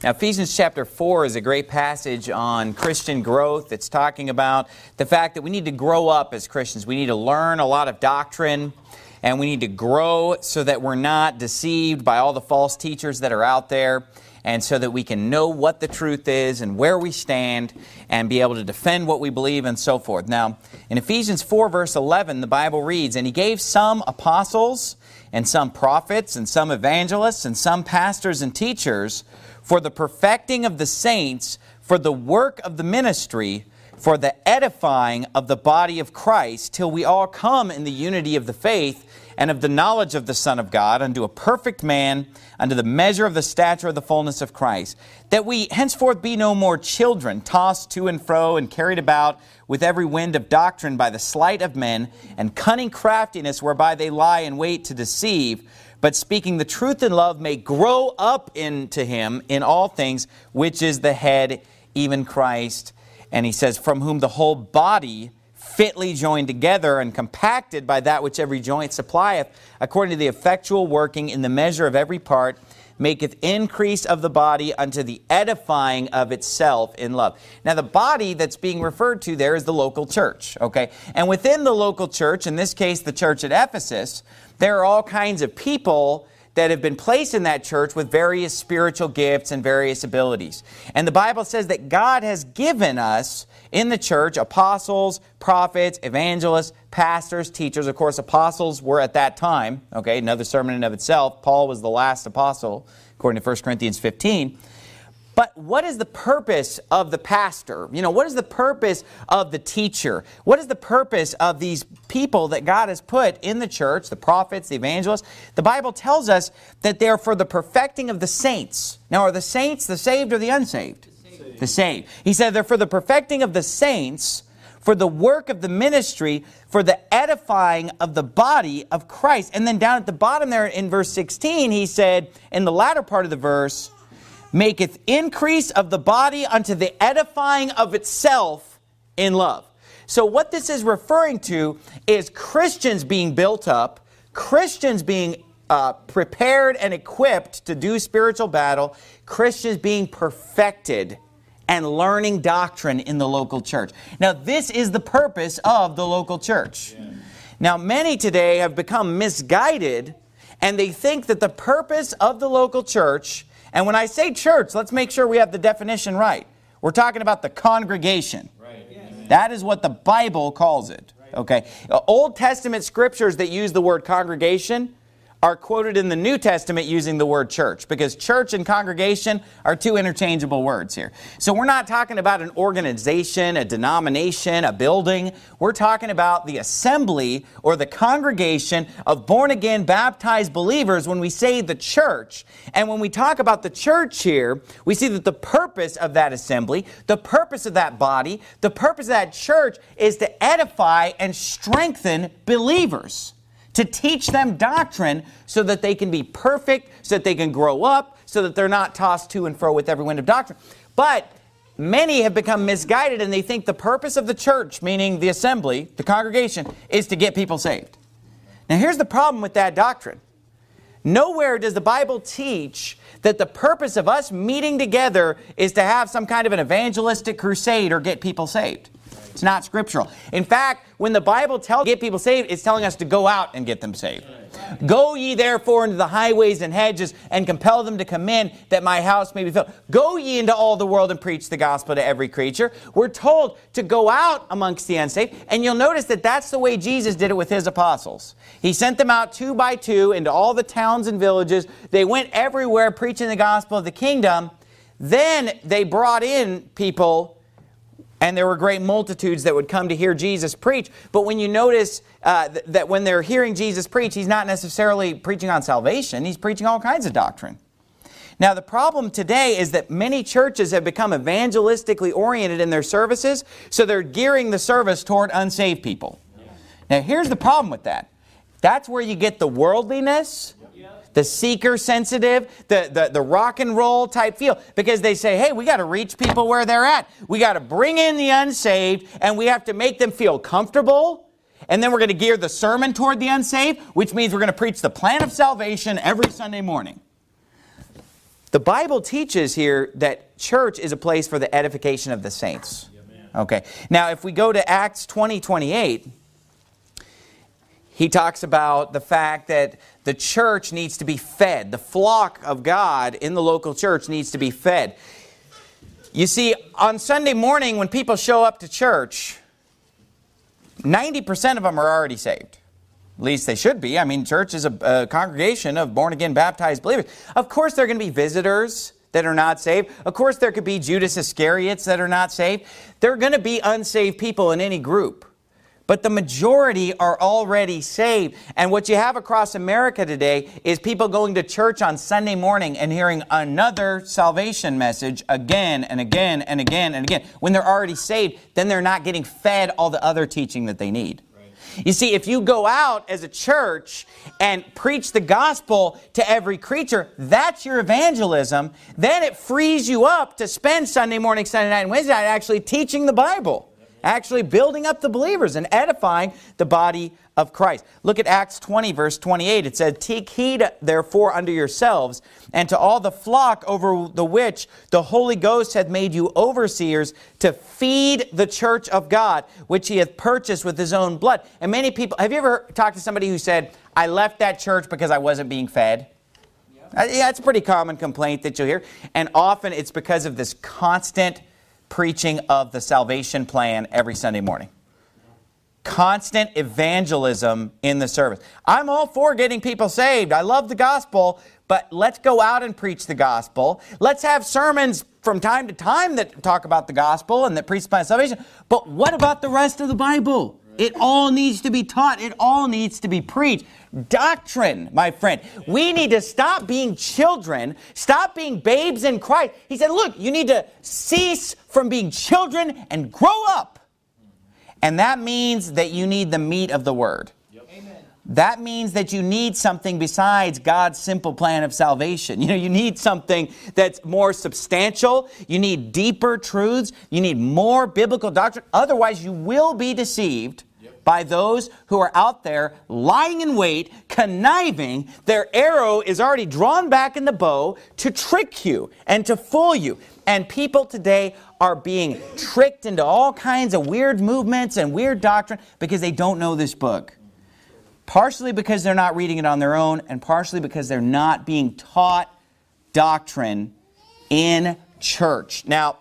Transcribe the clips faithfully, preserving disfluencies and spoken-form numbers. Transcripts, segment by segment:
Now, Ephesians chapter four is a great passage on Christian growth. It's talking about the fact that we need to grow up as Christians. We need to learn a lot of doctrine, and we need to grow so that we're not deceived by all the false teachers that are out there, and so that we can know what the truth is and where we stand and be able to defend what we believe and so forth. Now, in Ephesians four, verse eleven, the Bible reads, "And He gave some apostles, and some prophets, and some evangelists, and some pastors and teachers, for the perfecting of the saints, for the work of the ministry, for the edifying of the body of Christ, till we all come in the unity of the faith and of the knowledge of the Son of God, unto a perfect man, unto the measure of the stature of the fullness of Christ, that we henceforth be no more children, tossed to and fro and carried about with every wind of doctrine by the sleight of men and cunning craftiness whereby they lie in wait to deceive, but speaking the truth in love may grow up into Him in all things, which is the head, even Christ." And he says, "From whom the whole body, fitly joined together and compacted by that which every joint supplieth, according to the effectual working in the measure of every part, maketh increase of the body unto the edifying of itself in love." Now, the body that's being referred to there is the local church, okay? And within the local church, in this case the church at Ephesus, there are all kinds of people that have been placed in that church with various spiritual gifts and various abilities. And the Bible says that God has given us in the church apostles, prophets, evangelists, pastors, teachers. Of course, apostles were at that time, okay, another sermon in and of itself. Paul was the last apostle, according to First Corinthians fifteen. But what is the purpose of the pastor? You know, what is the purpose of the teacher? What is the purpose of these people that God has put in the church, the prophets, the evangelists? The Bible tells us that they're for the perfecting of the saints. Now, are the saints the saved or the unsaved? The saved. The saved. He said they're for the perfecting of the saints, for the work of the ministry, for the edifying of the body of Christ. And then down at the bottom there in verse sixteen, he said, in the latter part of the verse, "maketh increase of the body unto the edifying of itself in love." So what this is referring to is Christians being built up, Christians being uh, prepared and equipped to do spiritual battle, Christians being perfected and learning doctrine in the local church. Now, this is the purpose of the local church. Yeah. Now, many today have become misguided, and they think that the purpose of the local church, and when I say church, let's make sure we have the definition right. We're talking about the congregation. Right. Yes. That is what the Bible calls it. Right. Okay. Old Testament scriptures that use the word congregation are quoted in the New Testament using the word church, because church and congregation are two interchangeable words here. So we're not talking about an organization, a denomination, a building. We're talking about the assembly or the congregation of born-again, baptized believers when we say the church. And when we talk about the church here, we see that the purpose of that assembly, the purpose of that body, the purpose of that church is to edify and strengthen believers, to teach them doctrine so that they can be perfect, so that they can grow up, so that they're not tossed to and fro with every wind of doctrine. But many have become misguided, and they think the purpose of the church, meaning the assembly, the congregation, is to get people saved. Now, here's the problem with that doctrine. Nowhere does the Bible teach that the purpose of us meeting together is to have some kind of an evangelistic crusade or get people saved. It's not scriptural. In fact, when the Bible tells get people saved, it's telling us to go out and get them saved. "Go ye therefore into the highways and hedges and compel them to come in, that my house may be filled. Go ye into all the world and preach the gospel to every creature." We're told to go out amongst the unsaved. And you'll notice that that's the way Jesus did it with His apostles. He sent them out two by two into all the towns and villages. They went everywhere preaching the gospel of the kingdom. Then they brought in people, and there were great multitudes that would come to hear Jesus preach. But when you notice uh, th- that when they're hearing Jesus preach, He's not necessarily preaching on salvation. He's preaching all kinds of doctrine. Now, the problem today is that many churches have become evangelistically oriented in their services, so they're gearing the service toward unsaved people. Now, here's the problem with that. That's where you get the worldliness, the seeker-sensitive, the, the, the rock and roll type feel. Because they say, hey, we got to reach people where they're at. We got to bring in the unsaved, and we have to make them feel comfortable. And then we're going to gear the sermon toward the unsaved, which means we're going to preach the plan of salvation every Sunday morning. The Bible teaches here that church is a place for the edification of the saints. Okay. Now, if we go to Acts twenty twenty-eight, he talks about the fact that the church needs to be fed. The flock of God in the local church needs to be fed. You see, on Sunday morning when people show up to church, ninety percent of them are already saved. At least they should be. I mean, church is a, a congregation of born-again baptized believers. Of course, there are going to be visitors that are not saved. Of course, there could be Judas Iscariots that are not saved. There are going to be unsaved people in any group. But the majority are already saved. And what you have across America today is people going to church on Sunday morning and hearing another salvation message again and again and again and again. When they're already saved, then they're not getting fed all the other teaching that they need. You see, if you go out as a church and preach the gospel to every creature, that's your evangelism. Then it frees you up to spend Sunday morning, Sunday night, and Wednesday night actually teaching the Bible. Actually building up the believers and edifying the body of Christ. Look at Acts twenty, verse twenty-eight. It said, "Take heed therefore unto yourselves, and to all the flock over the which the Holy Ghost hath made you overseers, to feed the church of God, which he hath purchased with his own blood." And many people, have you ever talked to somebody who said, "I left that church because I wasn't being fed"? Yep. Yeah, it's a pretty common complaint that you'll hear. And often it's because of this constant preaching of the salvation plan every Sunday morning. Constant evangelism in the service. I'm all for getting people saved. I love the gospel, but let's go out and preach the gospel. Let's have sermons from time to time that talk about the gospel and that preach the plan of salvation. But what about the rest of the Bible? It all needs to be taught. It all needs to be preached. Doctrine, my friend. We need to stop being children. Stop being babes in Christ. He said, look, you need to cease from being children and grow up. And that means that you need the meat of the Word. Yep. Amen. That means that you need something besides God's simple plan of salvation. You know, you need something that's more substantial. You need deeper truths. You need more biblical doctrine. Otherwise, you will be deceived by those who are out there lying in wait, conniving. Their arrow is already drawn back in the bow to trick you and to fool you. And people today are being tricked into all kinds of weird movements and weird doctrine because they don't know this book. Partially because they're not reading it on their own, and partially because they're not being taught doctrine in church. Now,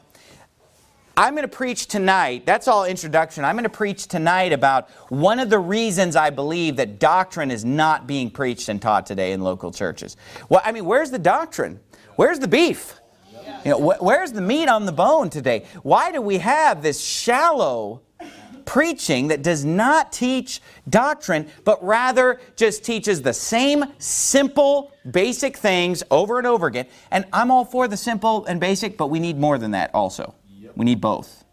I'm going to preach tonight, that's all introduction, I'm going to preach tonight about one of the reasons I believe that doctrine is not being preached and taught today in local churches. Well, I mean, where's the doctrine? Where's the beef? You know, wh- where's the meat on the bone today? Why do we have this shallow preaching that does not teach doctrine, but rather just teaches the same simple, basic things over and over again? And I'm all for the simple and basic, but we need more than that also. We need both.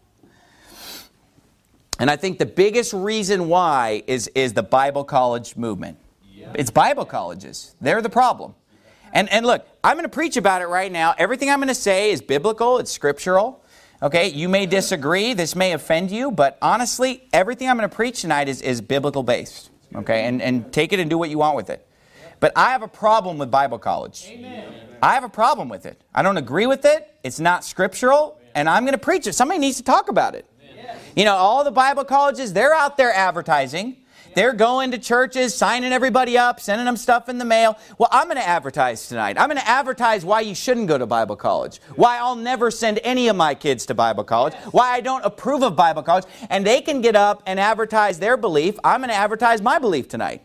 And I think the biggest reason why is, is the Bible college movement. Yeah. It's Bible colleges. They're the problem. And, and look, I'm going to preach about it right now. Everything I'm going to say is biblical. It's scriptural. Okay, you may disagree. This may offend you. But honestly, everything I'm going to preach tonight is, is biblical based. Okay, and, and take it and do what you want with it. But I have a problem with Bible college. Amen. I have a problem with it. I don't agree with it. It's not scriptural. And I'm going to preach it. Somebody needs to talk about it. Yes. You know, all the Bible colleges, they're out there advertising. They're going to churches, signing everybody up, sending them stuff in the mail. Well, I'm going to advertise tonight. I'm going to advertise why you shouldn't go to Bible college. Why I'll never send any of my kids to Bible college. Why I don't approve of Bible college. And they can get up and advertise their belief. I'm going to advertise my belief tonight.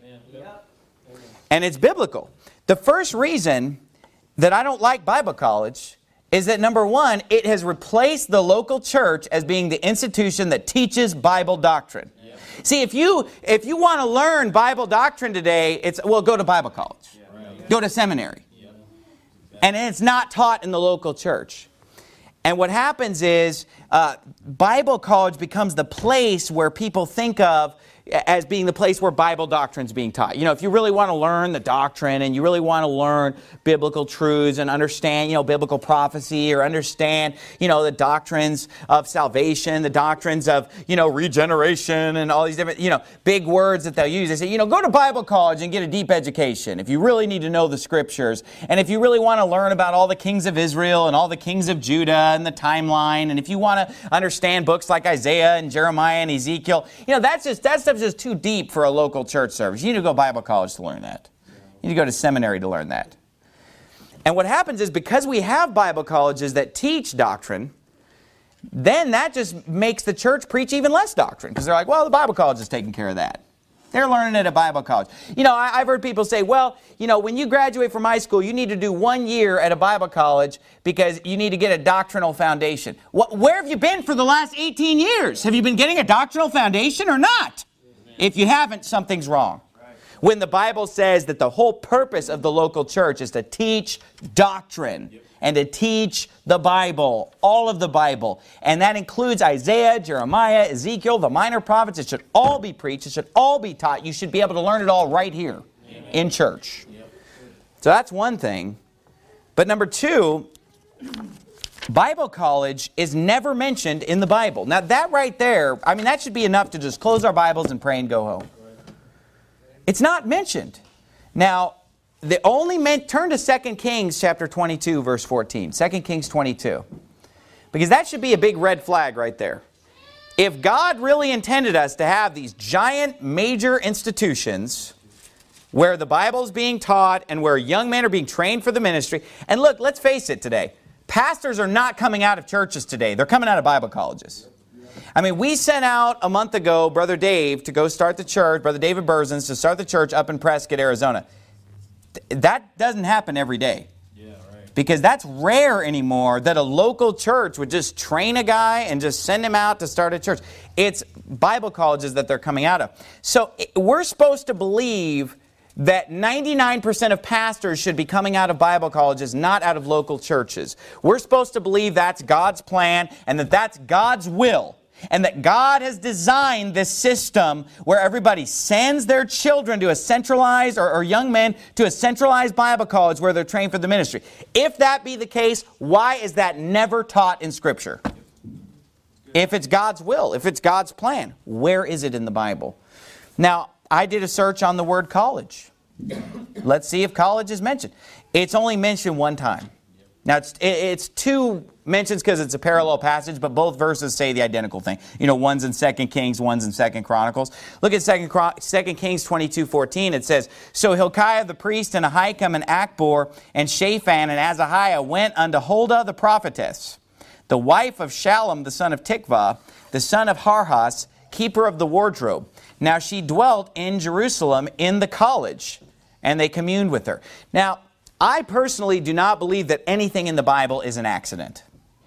And it's biblical. The first reason that I don't like Bible college is that, number one, it has replaced the local church as being the institution that teaches Bible doctrine. Yeah. See, if you if you want to learn Bible doctrine today, it's, well, go to Bible college. Yeah. Right. Go to seminary. Yeah. And it's not taught in the local church. And what happens is uh, Bible college becomes the place where people think of as being the place where Bible doctrine is being taught. You know, if you really want to learn the doctrine and you really want to learn biblical truths and understand, you know, biblical prophecy or understand, you know, the doctrines of salvation, the doctrines of, you know, regeneration and all these different, you know, big words that they'll use. They say, you know, go to Bible college and get a deep education if you really need to know the Scriptures. And if you really want to learn about all the kings of Israel and all the kings of Judah and the timeline, and if you want to understand books like Isaiah and Jeremiah and Ezekiel, you know, that's just, that stuff's just too deep for a local church service. You need to go to Bible college to learn that. You need to go to seminary to learn that. And what happens is, because we have Bible colleges that teach doctrine, then that just makes the church preach even less doctrine. Because they're like, well, the Bible college is taking care of that. They're learning it at Bible college. You know, I, I've heard people say, well, you know, when you graduate from high school, you need to do one year at a Bible college because you need to get a doctrinal foundation. What, where have you been for the last eighteen years? Have you been getting a doctrinal foundation or not? If you haven't, something's wrong. When the Bible says that the whole purpose of the local church is to teach doctrine and to teach the Bible, all of the Bible. And that includes Isaiah, Jeremiah, Ezekiel, the minor prophets. It should all be preached. It should all be taught. You should be able to learn it all right here in church. So that's one thing. But number two, Bible college is never mentioned in the Bible. Now that right there, I mean, that should be enough to just close our Bibles and pray and go home. It's not mentioned. Now, the only meant, turn to Second Kings chapter twenty-two, verse fourteen. Second Kings twenty-two. Because that should be a big red flag right there. If God really intended us to have these giant major institutions where the Bible is being taught and where young men are being trained for the ministry, and look, let's face it today, pastors are not coming out of churches today. They're coming out of Bible colleges. I mean, we sent out a month ago Brother Dave to go start the church, Brother David Berzins to start the church up in Prescott, Arizona. That doesn't happen every day. Yeah, right. Because that's rare anymore that a local church would just train a guy and just send him out to start a church. It's Bible colleges that they're coming out of. So we're supposed to believe that ninety-nine percent of pastors should be coming out of Bible colleges, not out of local churches. We're supposed to believe that's God's plan and that that's God's will. And that God has designed this system where everybody sends their children to a centralized, or, or young men to a centralized Bible college where they're trained for the ministry. If that be the case, why is that never taught in Scripture? If it's God's will, if it's God's plan, where is it in the Bible? Now, I did a search on the word college. Let's see if college is mentioned. It's only mentioned one time. Now, it's, it's two mentions because it's a parallel passage, but both verses say the identical thing. You know, one's in Second Kings, one's in Second Chronicles. Look at Second Kings twenty-two fourteen. It says, So Hilkiah the priest and Ahikam and Achbor and Shaphan and Azahiah went unto Huldah the prophetess, the wife of Shallum the son of Tikvah, the son of Harhas, keeper of the wardrobe. Now she dwelt in Jerusalem in the college, and they communed with her. Now, I personally do not believe that anything in the Bible is an accident.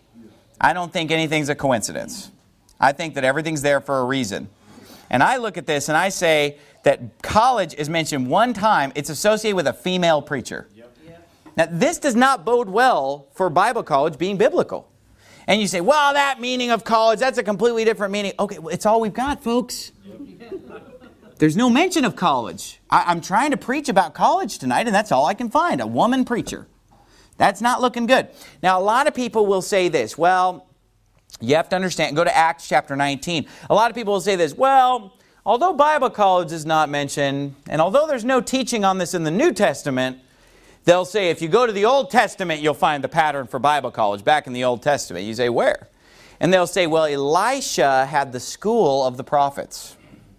I don't think anything's a coincidence. I think that everything's there for a reason. And I look at this and I say that college is mentioned one time. It's associated with a female preacher. Yep. Yep. Now, this does not bode well for Bible college being biblical. And you say, well, that meaning of college, that's a completely different meaning. Okay, well, it's all we've got, folks. Yep. There's no mention of college. I, I'm trying to preach about college tonight, and that's all I can find, a woman preacher. That's not looking good. Now, a lot of people will say this, well, you have to understand, go to Acts chapter nineteen. A lot of people will say this, well, although Bible college is not mentioned, and although there's no teaching on this in the New Testament, they'll say if you go to the Old Testament, you'll find the pattern for Bible college back in the Old Testament. You say, where? And they'll say, well, Elisha had the school of the prophets.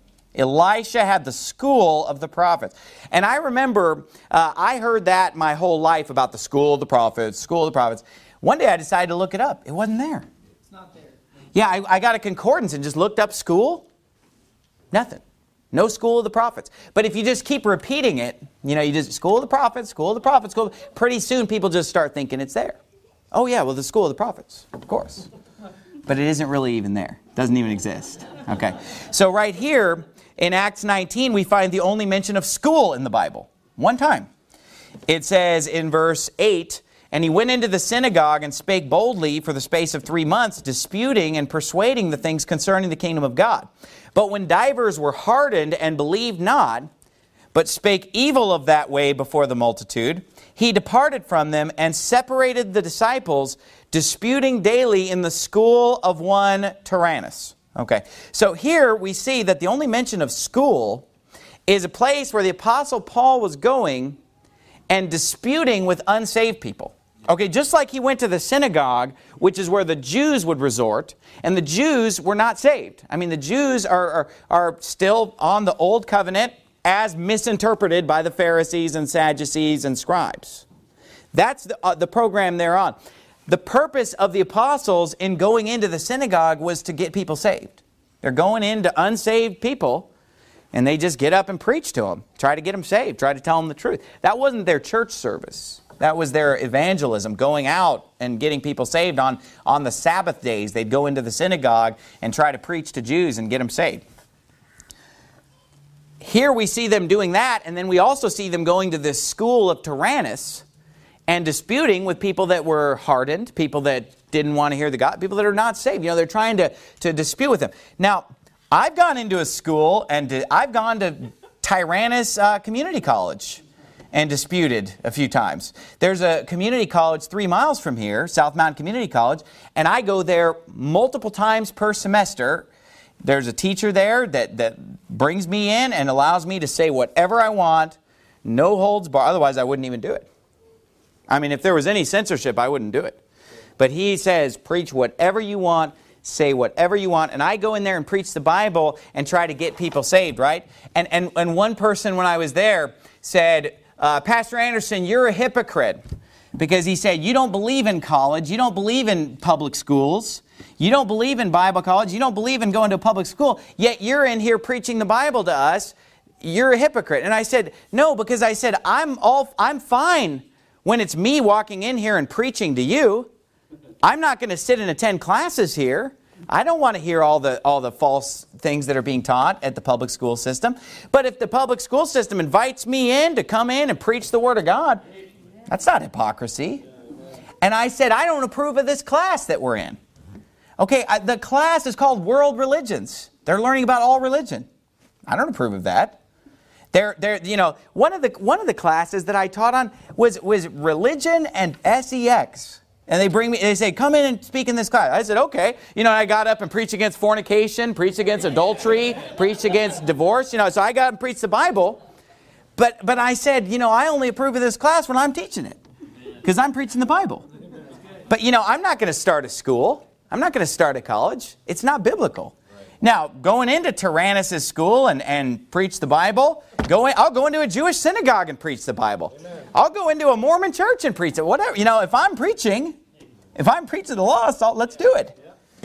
Elisha had the school of the prophets. And I remember, uh, I heard that my whole life about the school of the prophets, school of the prophets. One day I decided to look it up. It wasn't there. It's not there. Yeah, I, I got a concordance and just looked up school. Nothing. No school of the prophets. But if you just keep repeating it, you know, you just, school of the prophets, school of the prophets, school of, pretty soon people just start thinking it's there. Oh yeah, well the school of the prophets, of course. But it isn't really even there. It doesn't even exist. Okay. So right here, in Acts nineteen, we find the only mention of school in the Bible. One time. It says in verse eight, And he went into the synagogue and spake boldly for the space of three months, disputing and persuading the things concerning the kingdom of God. But when divers were hardened and believed not, but spake evil of that way before the multitude, he departed from them and separated the disciples, disputing daily in the school of one Tyrannus. Okay, so here we see that the only mention of school is a place where the Apostle Paul was going and disputing with unsaved people. Okay, just like he went to the synagogue, which is where the Jews would resort, and the Jews were not saved. I mean, the Jews are, are, are still on the old covenant as misinterpreted by the Pharisees and Sadducees and scribes. That's the, uh, the program they're on. The purpose of the apostles in going into the synagogue was to get people saved. They're going into unsaved people, and they just get up and preach to them, try to get them saved, try to tell them the truth. That wasn't their church service. That was their evangelism, going out and getting people saved on, on the Sabbath days. They'd go into the synagogue and try to preach to Jews and get them saved. Here we see them doing that, and then we also see them going to this school of Tyrannus and disputing with people that were hardened, people that didn't want to hear the God, people that are not saved. You know, they're trying to, to dispute with them. Now, I've gone into a school, and to, I've gone to Tyrannus uh, Community College and disputed a few times. There's a community college three miles from here, South Mountain Community College, and I go there multiple times per semester. There's a teacher there that, that brings me in and allows me to say whatever I want, no holds barred. Otherwise, I wouldn't even do it. I mean, if there was any censorship, I wouldn't do it. But he says, preach whatever you want, say whatever you want. And I go in there and preach the Bible and try to get people saved, right? And, and, and one person, when I was there, said, uh, Pastor Anderson, you're a hypocrite. Because he said, you don't believe in college, you don't believe in public schools, you don't believe in Bible college, you don't believe in going to a public school, yet you're in here preaching the Bible to us. You're a hypocrite. And I said, no, because I said, I'm all I'm fine when it's me walking in here and preaching to you. I'm not going to sit and attend classes here. I don't want to hear all the all the false things that are being taught at the public school system. But if the public school system invites me in to come in and preach the Word of God, that's not hypocrisy. And I said, I don't approve of this class that we're in. Okay, I, the class is called World Religions. They're learning about all religion. I don't approve of that. They're, they're, you know, one of the one of the classes that I taught on was was religion and sex. And they bring me, they say, come in and speak in this class. I said, okay. You know, I got up and preached against fornication, preached against adultery, preached against divorce. You know, so I got up and preached the Bible. But but I said, you know, I only approve of this class when I'm teaching it. Because I'm preaching the Bible. But, you know, I'm not going to start a school. I'm not going to start a college. It's not biblical. Now, going into Tyrannus' school and, and preach the Bible, go in, I'll go into a Jewish synagogue and preach the Bible. Amen. I'll go into a Mormon church and preach it. Whatever. You know, if I'm preaching, if I'm preaching the lost, I'll, let's do it. Yeah.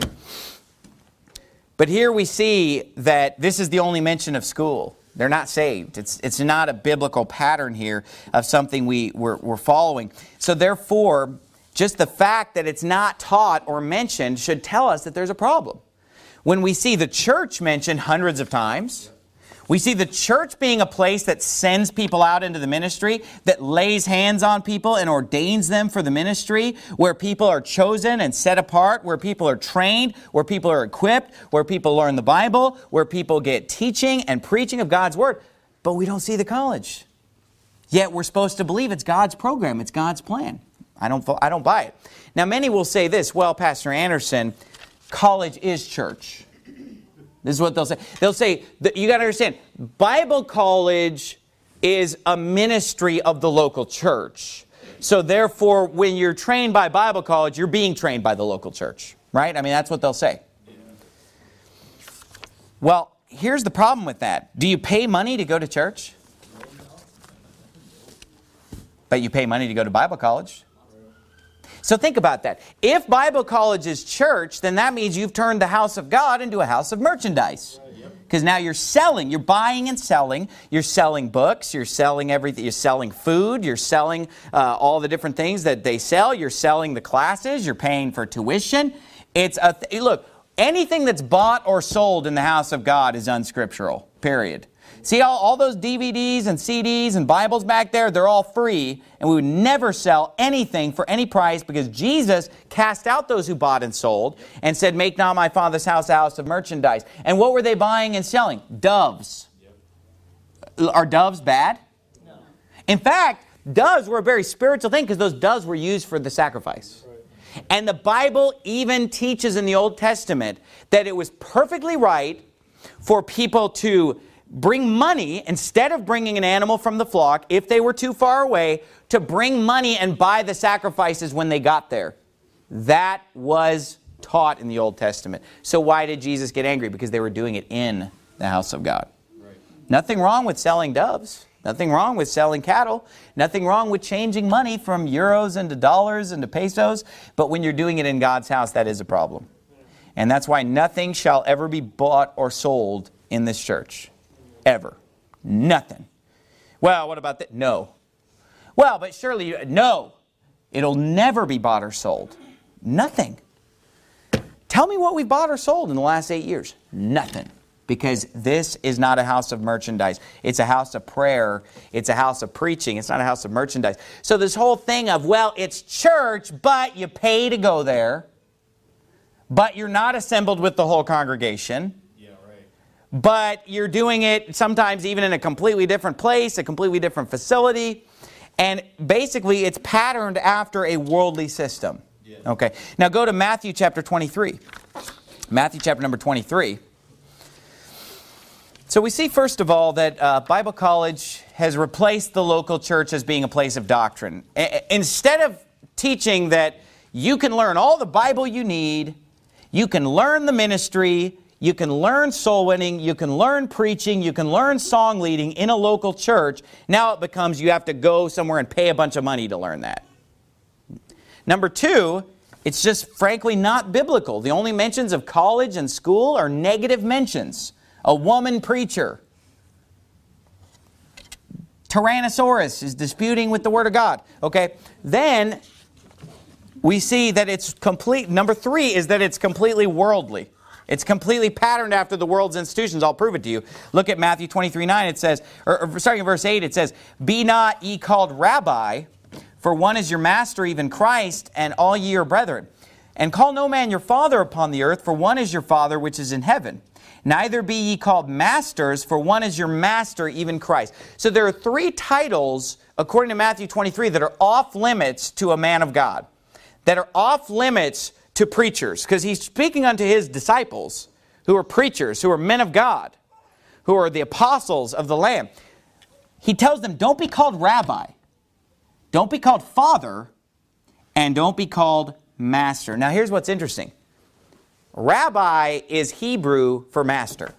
But here we see that this is the only mention of school. They're not saved. It's, it's not a biblical pattern here of something we, we're, we're following. So therefore, just the fact that it's not taught or mentioned should tell us that there's a problem. When we see the church mentioned hundreds of times, we see the church being a place that sends people out into the ministry, that lays hands on people and ordains them for the ministry, where people are chosen and set apart, where people are trained, where people are equipped, where people learn the Bible, where people get teaching and preaching of God's Word. But we don't see the college. Yet we're supposed to believe it's God's program, it's God's plan. I don't, I don't buy it. Now many will say this, well, Pastor Anderson, college is church. This is what they'll say. They'll say, that you got to understand, Bible college is a ministry of the local church. So therefore, when you're trained by Bible college, you're being trained by the local church. Right? I mean, that's what they'll say. Well, here's the problem with that. Do you pay money to go to church? But you pay money to go to Bible college. So think about that. If Bible college is church, then that means you've turned the house of God into a house of merchandise. Because now you're selling, you're buying and selling. You're selling books, you're selling everything. You're selling food, you're selling uh, all the different things that they sell. You're selling the classes, you're paying for tuition. It's a th- look, anything that's bought or sold in the house of God is unscriptural, period. See all, all those D V Ds and C Ds and Bibles back there, they're all free, and we would never sell anything for any price because Jesus cast out those who bought and sold and said, make not my Father's house a house of merchandise. And what were they buying and selling? Doves. Yep. Are doves bad? No. In fact, doves were a very spiritual thing because those doves were used for the sacrifice. Right. And the Bible even teaches in the Old Testament that it was perfectly right for people to bring money, instead of bringing an animal from the flock, if they were too far away, to bring money and buy the sacrifices when they got there. That was taught in the Old Testament. So why did Jesus get angry? Because they were doing it in the house of God. Right. Nothing wrong with selling doves. Nothing wrong with selling cattle. Nothing wrong with changing money from euros into dollars into pesos. But when you're doing it in God's house, that is a problem. And that's why nothing shall ever be bought or sold in this church. Ever. Nothing. Well, what about that? No. Well, but surely, no. It'll never be bought or sold. Nothing. Tell me what we've bought or sold in the last eight years. Nothing. Because this is not a house of merchandise. It's a house of prayer. It's a house of preaching. It's not a house of merchandise. So this whole thing of, well, it's church, but you pay to go there. But you're not assembled with the whole congregation. But you're doing it sometimes even in a completely different place, a completely different facility. And basically it's patterned after a worldly system. Yeah. Okay. Now go to Matthew chapter twenty-three. Matthew chapter number twenty-three. So we see first of all that uh, Bible College has replaced the local church as being a place of doctrine. A- instead of teaching that you can learn all the Bible you need, you can learn the ministry, you can learn soul winning, you can learn preaching, you can learn song leading in a local church. Now it becomes you have to go somewhere and pay a bunch of money to learn that. Number two, it's just frankly not biblical. The only mentions of college and school are negative mentions. A woman preacher. Tyrannosaurus is disputing with the Word of God. Okay, then we see that it's complete. Number three is that it's completely worldly. It's completely patterned after the world's institutions. I'll prove it to you. Look at Matthew twenty-three nine. It says, or, or starting in verse eight, it says, be not ye called rabbi, for one is your master, even Christ, and all ye are brethren. And call no man your father upon the earth, for one is your Father which is in heaven. Neither be ye called masters, for one is your master, even Christ. So there are three titles, according to Matthew twenty-three, that are off limits to a man of God. That are off limits to preachers, because he's speaking unto his disciples, who are preachers, who are men of God, who are the apostles of the Lamb. He tells them, don't be called rabbi, don't be called father, and don't be called master. Now here's what's interesting. Rabbi is Hebrew for master.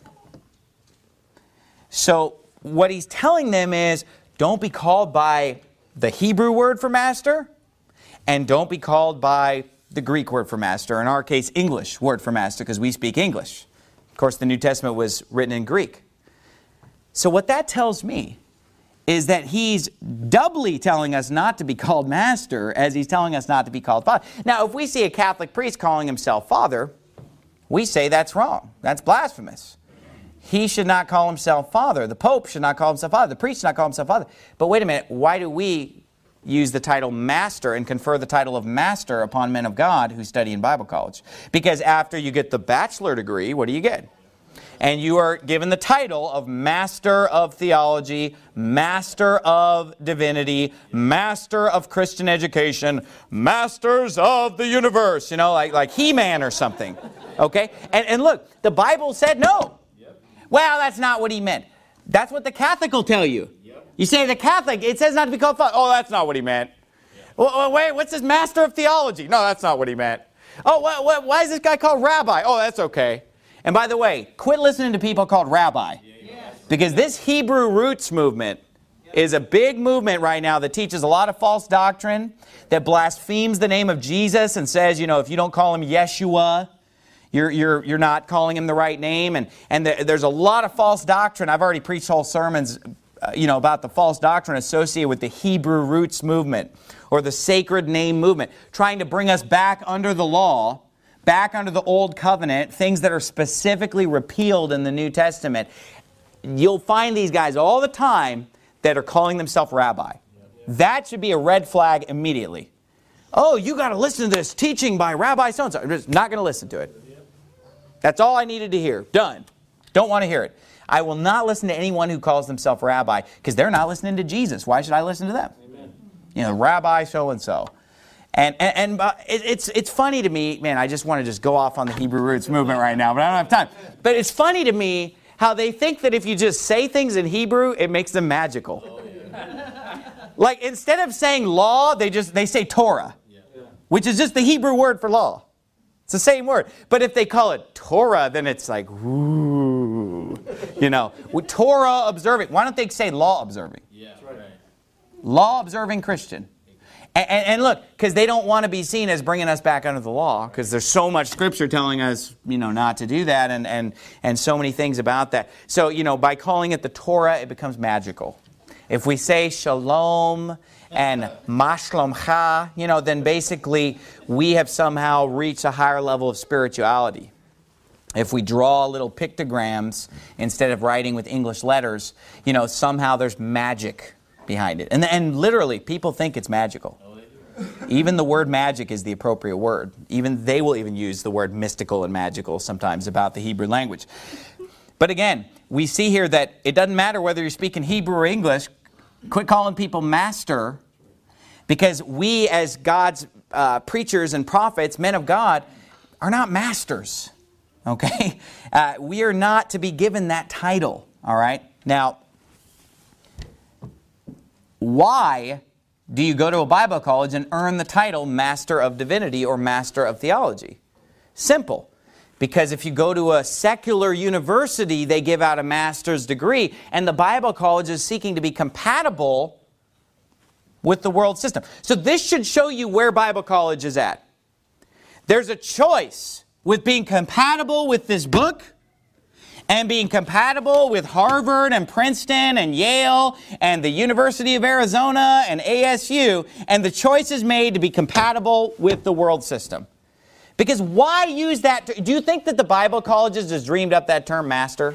So what he's telling them is, don't be called by the Hebrew word for master, and don't be called by the Greek word for master, in our case, English word for master, because we speak English. Of course, the New Testament was written in Greek. So what that tells me is that he's doubly telling us not to be called master as he's telling us not to be called father. Now, if we see a Catholic priest calling himself father, we say that's wrong. That's blasphemous. He should not call himself father. The Pope should not call himself father. The priest should not call himself father. But wait a minute, why do we use the title master and confer the title of master upon men of God who study in Bible college? Because after you get the bachelor degree, what do you get? And you are given the title of Master of Theology, Master of Divinity, Master of Christian Education, Masters of the Universe, you know, like, like He-Man or something. Okay? And, and look, the Bible said no. Well, that's not what he meant. That's what the Catholic will tell you. You say the Catholic, it says not to be called father. Oh, that's not what he meant. Yeah. Well, wait, what's this Master of Theology? No, that's not what he meant. Oh, what, what, why is this guy called Rabbi? Oh, that's okay. And by the way, quit listening to people called Rabbi. Yes. Because this Hebrew roots movement is a big movement right now that teaches a lot of false doctrine, that blasphemes the name of Jesus and says, you know, if you don't call him Yeshua, You're, you're, you're not calling him the right name. And, and the, there's a lot of false doctrine. I've already preached whole sermons Uh, you know, about the false doctrine associated with the Hebrew roots movement or the sacred name movement, trying to bring us back under the law, back under the old covenant, things that are specifically repealed in the New Testament. you'll find these guys all the time that are calling themselves rabbi. That should be a red flag immediately. Oh, you got to listen to this teaching by Rabbi so-and-so. I'm just not going to listen to it. That's all I needed to hear. Done. Don't want to hear it. I will not listen to anyone who calls themselves rabbi because they're not listening to Jesus. Why should I listen to them? Amen. You know, Rabbi so-and-so. And, and, and uh, it, it's, it's funny to me, man, I just want to just go off on the Hebrew roots movement right now, but I don't have time. But it's funny to me how they think that if you just say things in Hebrew, it makes them magical. Oh, yeah. Like instead of saying law, they just they say Torah, yeah. which is just the Hebrew word for law. It's the same word. But if they call it Torah, then it's like, ooh, you know, Torah observing. Why don't they say law observing? Yeah, right. Law observing Christian. And, and, and look, because they don't want to be seen as bringing us back under the law, because there's so much Scripture telling us, you know, not to do that, and, and, and so many things about that. So, you know, by calling it the Torah, it becomes magical. If we say shalom and mashlomcha, you know, then basically we have somehow reached a higher level of spirituality. If we draw little pictograms instead of writing with English letters, you know, somehow there's magic behind it. And, and literally, people think it's magical. Even the word magic is the appropriate word. Even they will even use the word mystical and magical sometimes about the Hebrew language. But again, we see here that it doesn't matter whether you're speaking Hebrew or English. Quit calling people master, because we as God's uh, preachers and prophets, men of God, are not masters. Okay? Uh, we are not to be given that title. All right? Now, why do you go to a Bible college and earn the title Master of Divinity or Master of Theology? Simple. Because if you go to a secular university, they give out a master's degree, and the Bible college is seeking to be compatible with the world system. So this should show you where Bible college is at. There's a choice with being compatible with this book and being compatible with Harvard and Princeton and Yale and the University of Arizona and A S U, and the choice is made to be compatible with the world system. Because why use that? Do you think that the Bible colleges just dreamed up that term master?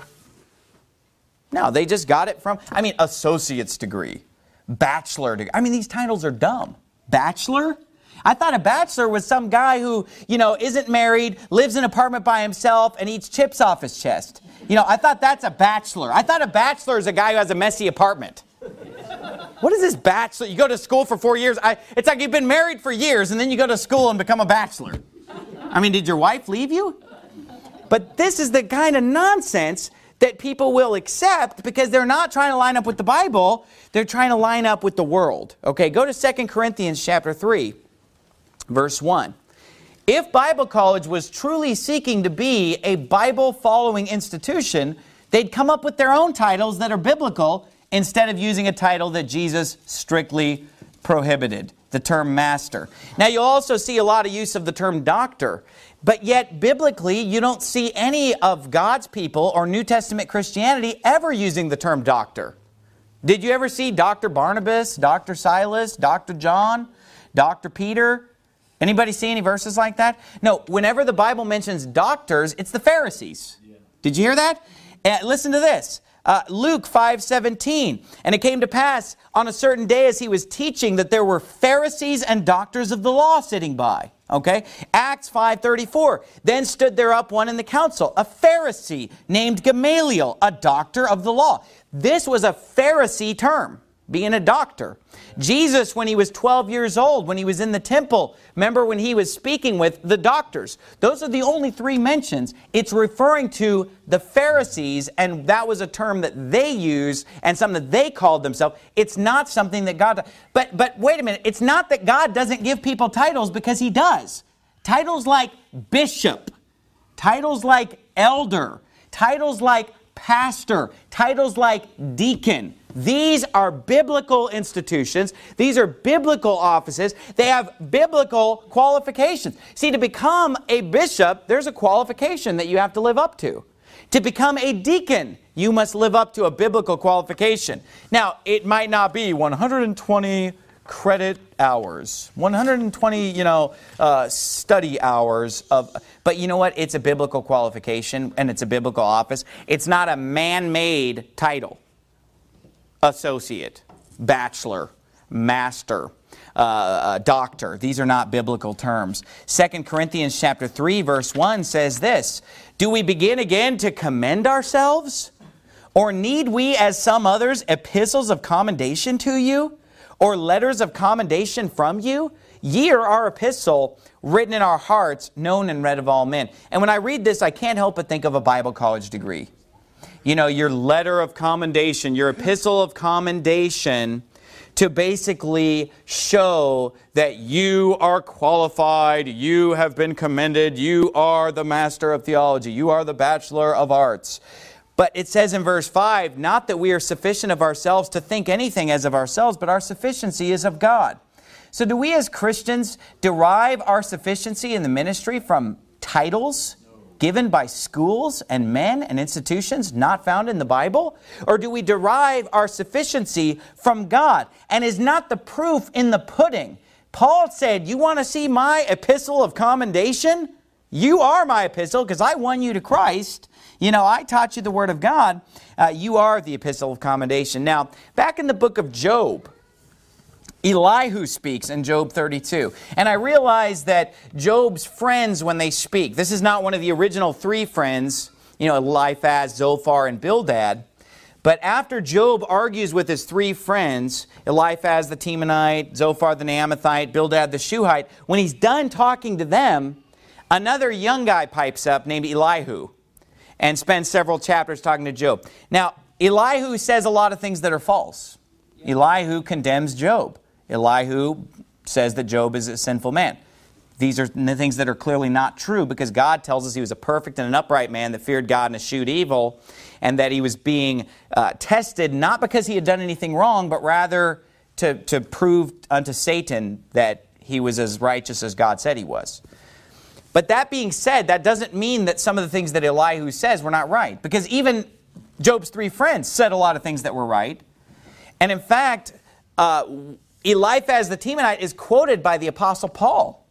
No, they just got it from, I mean, associate's degree, bachelor degree. I mean, these titles are dumb. Bachelor? I thought a bachelor was some guy who, you know, isn't married, lives in an apartment by himself, and eats chips off his chest. You know, I thought that's a bachelor. I thought a bachelor is a guy who has a messy apartment. What is this bachelor? You go to school for four years. I, it's like you've been married for years, and then you go to school and become a bachelor. I mean, did your wife leave you? But this is the kind of nonsense that people will accept because they're not trying to line up with the Bible. They're trying to line up with the world. Okay, go to Second Corinthians chapter three, verse one. If Bible college was truly seeking to be a Bible-following institution, they'd come up with their own titles that are biblical instead of using a title that Jesus strictly prohibited, the term master. Now, you'll also see a lot of use of the term doctor, but yet biblically, you don't see any of God's people or New Testament Christianity ever using the term doctor. Did you ever see Doctor Barnabas, Doctor Silas, Doctor John, Doctor Peter? Anybody see any verses like that? No, whenever the Bible mentions doctors, it's the Pharisees. Yeah. Did you hear that? Uh, listen to this. Uh, Luke five seventeen. And it came to pass on a certain day as he was teaching that there were Pharisees and doctors of the law sitting by. Okay? Acts five thirty-four. Then stood there up one in the council, a Pharisee named Gamaliel, a doctor of the law. This was a Pharisee term, being a doctor. Jesus, when he was twelve years old, when he was in the temple, remember when he was speaking with the doctors? Those are the only three mentions. It's referring to the Pharisees, and that was a term that they used and something that they called themselves. It's not something that God... But, but wait a minute. It's not that God doesn't give people titles, because he does. Titles like bishop, titles like elder, titles like pastor, titles like deacon. These are biblical institutions. These are biblical offices. They have biblical qualifications. See, to become a bishop, there's a qualification that you have to live up to. To become a deacon, you must live up to a biblical qualification. Now, it might not be one hundred twenty credit hours, one hundred twenty, you know, uh, study hours of, but you know what? It's a biblical qualification and it's a biblical office. It's not a man-made title. Associate, bachelor, master, uh, uh, doctor. These are not biblical terms. Second Corinthians chapter three, verse one says this, "Do we begin again to commend ourselves? Or need we, as some others, epistles of commendation to you? Or letters of commendation from you? Ye are our epistle, written in our hearts, known and read of all men." And when I read this, I can't help but think of a Bible college degree. You know, your letter of commendation, your epistle of commendation, to basically show that you are qualified, you have been commended, you are the master of theology, you are the bachelor of arts. But it says in verse five, not that we are sufficient of ourselves to think anything as of ourselves, but our sufficiency is of God. So do we as Christians derive our sufficiency in the ministry from titles given by schools and men and institutions not found in the Bible? Or do we derive our sufficiency from God? And is not the proof in the pudding? Paul said, you want to see my epistle of commendation? You are my epistle because I won you to Christ. You know, I taught you the Word of God. Uh, you are the epistle of commendation. Now, back in the book of Job, Elihu speaks in Job thirty-two. And I realize that Job's friends, when they speak, this is not one of the original three friends, you know, Eliphaz, Zophar, and Bildad. But after Job argues with his three friends, Eliphaz the Temanite, Zophar the Naamathite, Bildad the Shuhite, when he's done talking to them, another young guy pipes up named Elihu and spends several chapters talking to Job. Now, Elihu says a lot of things that are false. Elihu condemns Job. Elihu says that Job is a sinful man. These are the things that are clearly not true because God tells us he was a perfect and an upright man that feared God and eschewed evil, and that he was being uh, tested not because he had done anything wrong, but rather to, to prove unto Satan that he was as righteous as God said he was. But that being said, that doesn't mean that some of the things that Elihu says were not right. Because even Job's three friends said a lot of things that were right. And in fact, uh, Eliphaz the Temanite is quoted by the Apostle Paul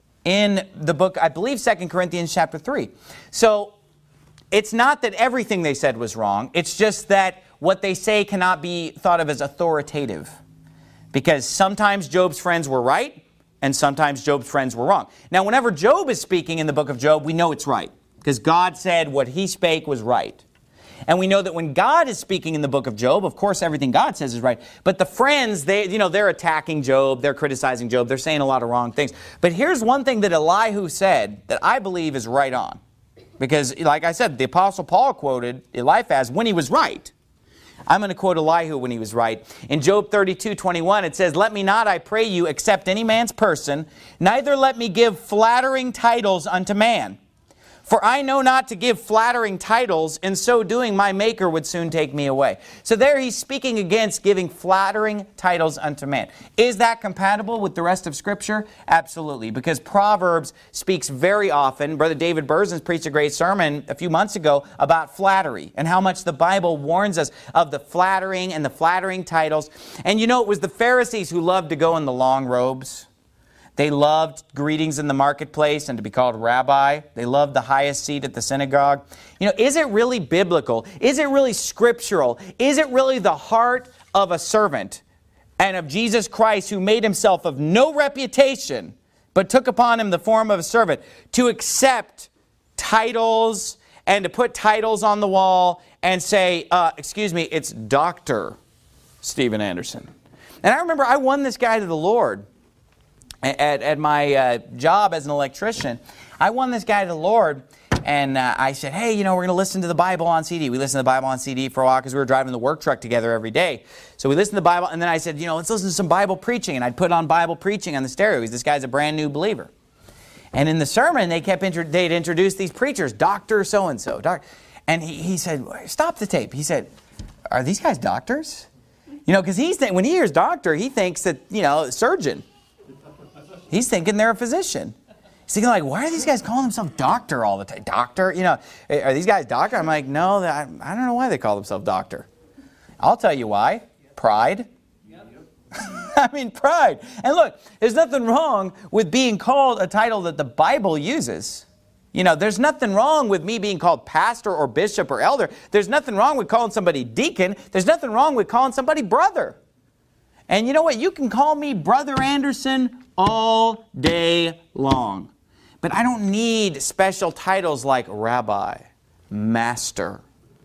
in the book, I believe, Second Corinthians chapter three. So it's not that everything they said was wrong. It's just that what they say cannot be thought of as authoritative. Because sometimes Job's friends were right, and sometimes Job's friends were wrong. Now, whenever Job is speaking in the book of Job, we know it's right. Because God said what he spake was right. And we know that when God is speaking in the book of Job, of course, everything God says is right. But the friends, they, you know, they're attacking Job. They're criticizing Job. They're saying a lot of wrong things. But here's one thing that Elihu said that I believe is right on. Because, like I said, the Apostle Paul quoted Eliphaz when he was right. I'm going to quote Elihu when he was right. In Job thirty-two twenty-one, it says, "Let me not, I pray you, accept any man's person, neither let me give flattering titles unto man. For I know not to give flattering titles, in so doing my Maker would soon take me away." So there he's speaking against giving flattering titles unto man. Is that compatible with the rest of Scripture? Absolutely, because Proverbs speaks very often. Brother David Berzins preached a great sermon a few months ago about flattery and how much the Bible warns us of the flattering and the flattering titles. And you know, it was the Pharisees who loved to go in the long robes. They loved greetings in the marketplace and to be called rabbi. They loved the highest seat at the synagogue. You know, is it really biblical? Is it really scriptural? Is it really the heart of a servant and of Jesus Christ, who made himself of no reputation, but took upon him the form of a servant, to accept titles and to put titles on the wall and say, uh, excuse me, it's Doctor Steven Anderson. And I remember I won this guy to the Lord. At, at my uh, job as an electrician, I won this guy to the Lord, and uh, I said, hey, you know, we're going to listen to the Bible on C D. We listened to the Bible on C D for a while because we were driving the work truck together every day. So we listened to the Bible, and then I said, you know, let's listen to some Bible preaching. And I'd put on Bible preaching on the stereo because this guy's a brand new believer. And in the sermon, they kept intro- they'd introduce these preachers, Doctor so-and-so. Doc- and he, he said, stop the tape. He said, are these guys doctors? You know, because he's th- when he hears doctor, he thinks that, you know, surgeon. He's thinking they're a physician. He's thinking like, why are these guys calling themselves doctor all the time? Doctor? You know, are these guys doctor? I'm like, no, I, I don't know why they call themselves doctor. I'll tell you why. Pride. I mean, pride. And look, there's nothing wrong with being called a title that the Bible uses. You know, there's nothing wrong with me being called pastor or bishop or elder. There's nothing wrong with calling somebody deacon. There's nothing wrong with calling somebody brother. And you know what? You can call me Brother Anderson all day long. But I don't need special titles like rabbi, master,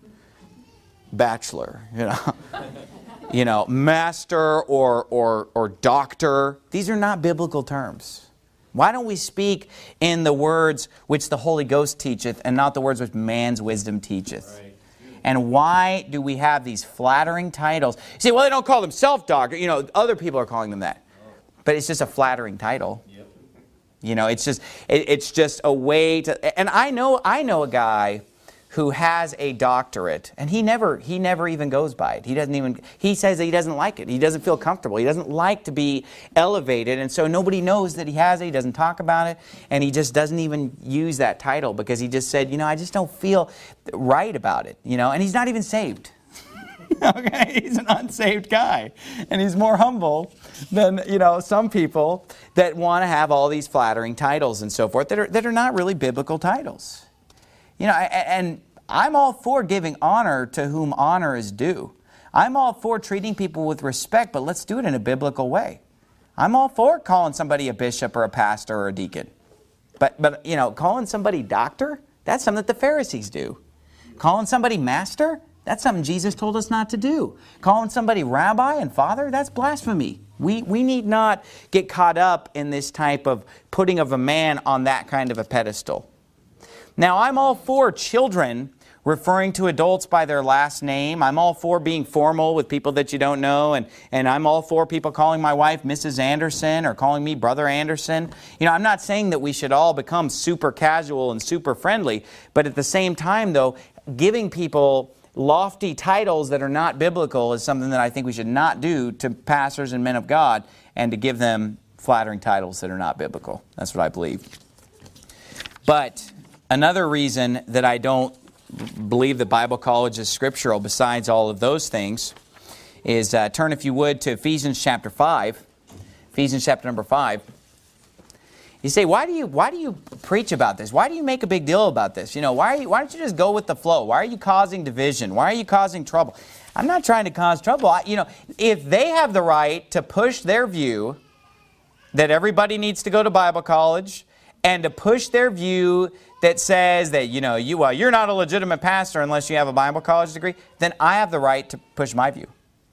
bachelor, you know. You know, master or, or, or doctor. These are not biblical terms. Why don't we speak in the words which the Holy Ghost teacheth and not the words which man's wisdom teacheth? Right. And why do we have these flattering titles? You say, well, they don't call themselves doctor. You know, other people are calling them that. But it's just a flattering title. Yep. You know, it's just it, it's just a way to... And I know I know a guy who has a doctorate, and he never he never even goes by it. He doesn't even he says that he doesn't like it. He doesn't feel comfortable. He doesn't like to be elevated, and so nobody knows that he has it. He doesn't talk about it, and he just doesn't even use that title because he just said, you know, I just don't feel right about it, you know. And he's not even saved. Okay, he's an unsaved guy, and he's more humble than, you know, some people that want to have all these flattering titles and so forth that are that are not really biblical titles. You know, and I'm all for giving honor to whom honor is due. I'm all for treating people with respect, but let's do it in a biblical way. I'm all for calling somebody a bishop or a pastor or a deacon. But, but you know, calling somebody doctor, that's something that the Pharisees do. Calling somebody master, that's something Jesus told us not to do. Calling somebody rabbi and father, that's blasphemy. We, we need not get caught up in this type of putting of a man on that kind of a pedestal. Now, I'm all for children referring to adults by their last name. I'm all for being formal with people that you don't know. And, and I'm all for people calling my wife Missus Anderson or calling me Brother Anderson. You know, I'm not saying that we should all become super casual and super friendly. But at the same time, though, giving people lofty titles that are not biblical is something that I think we should not do to pastors and men of God, and to give them flattering titles that are not biblical. That's what I believe. But another reason that I don't believe that Bible college is scriptural, besides all of those things, is uh, turn, if you would, to Ephesians chapter five. Ephesians chapter number five. You say, why do you why do you preach about this? Why do you make a big deal about this? You know, why are you, why don't you just go with the flow? Why are you causing division? Why are you causing trouble? I'm not trying to cause trouble. I, you know, if they have the right to push their view that everybody needs to go to Bible college, and to push their view that says that, you know, you, well, you're not a legitimate pastor unless you have a Bible college degree, then I have the right to push my view.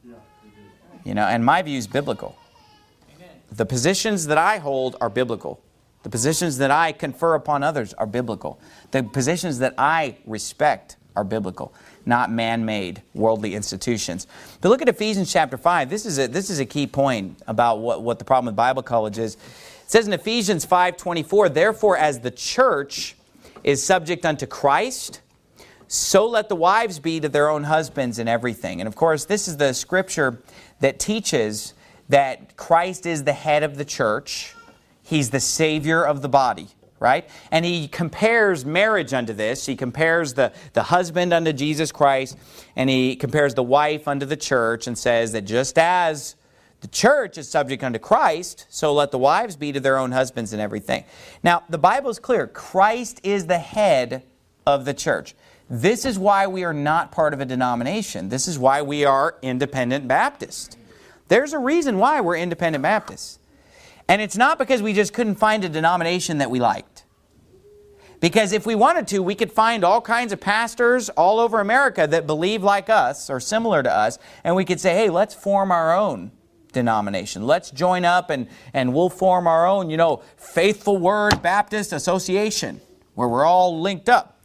You know, and my view is biblical. Amen. The positions that I hold are biblical. The positions that I confer upon others are biblical. The positions that I respect are biblical, not man-made worldly institutions. But look at Ephesians chapter five. This is a, this is a key point about what, what the problem with Bible college is. It says in Ephesians five twenty-four, therefore as the church is subject unto Christ, so let the wives be to their own husbands in everything. And of course, this is the scripture that teaches that Christ is the head of the church. He's the Savior of the body, right? And he compares marriage unto this. He compares the, the husband unto Jesus Christ, and he compares the wife unto the church, and says that just as the church is subject unto Christ, so let the wives be to their own husbands in everything. Now, the Bible is clear. Christ is the head of the church. This is why we are not part of a denomination. This is why we are Independent Baptist. There's a reason why we're Independent Baptists. And it's not because we just couldn't find a denomination that we liked. Because if we wanted to, we could find all kinds of pastors all over America that believe like us or similar to us, and we could say, hey, let's form our own denomination. Let's join up and, and we'll form our own, you know, Faithful Word Baptist Association where we're all linked up.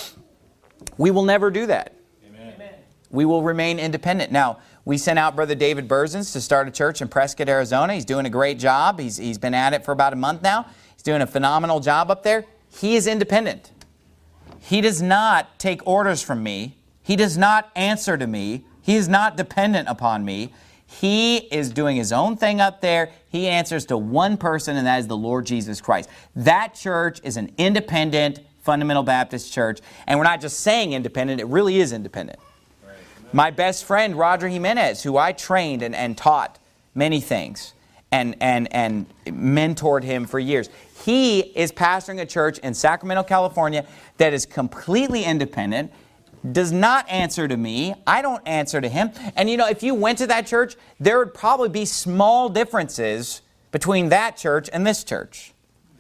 We will never do that. Amen. We will remain independent. Now, we sent out Brother David Berzins to start a church in Prescott, Arizona. He's doing a great job. He's, he's been at it for about a month now. He's doing a phenomenal job up there. He is independent. He does not take orders from me. He does not answer to me. He is not dependent upon me. He is doing his own thing up there. He answers to one person, and that is the Lord Jesus Christ. That church is an independent fundamental Baptist church. And we're not just saying independent, it really is independent. Right. My best friend, Roger Jimenez, who I trained and, and taught many things and, and, and mentored him for years. He is pastoring a church in Sacramento, California that is completely independent, does not answer to me. I don't answer to him. And you know, if you went to that church, there would probably be small differences between that church and this church.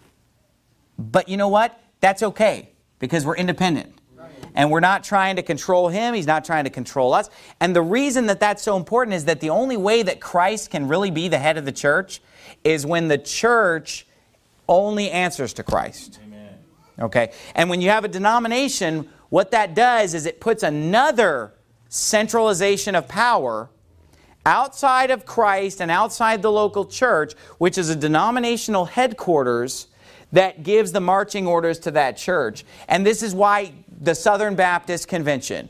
But you know what? That's okay, because we're independent. And we're not trying to control him. He's not trying to control us. And the reason that that's so important is that the only way that Christ can really be the head of the church is when the church only answers to Christ. Amen. Okay? And when you have a denomination, what that does is it puts another centralization of power outside of Christ and outside the local church, which is a denominational headquarters that gives the marching orders to that church. And this is why the Southern Baptist Convention,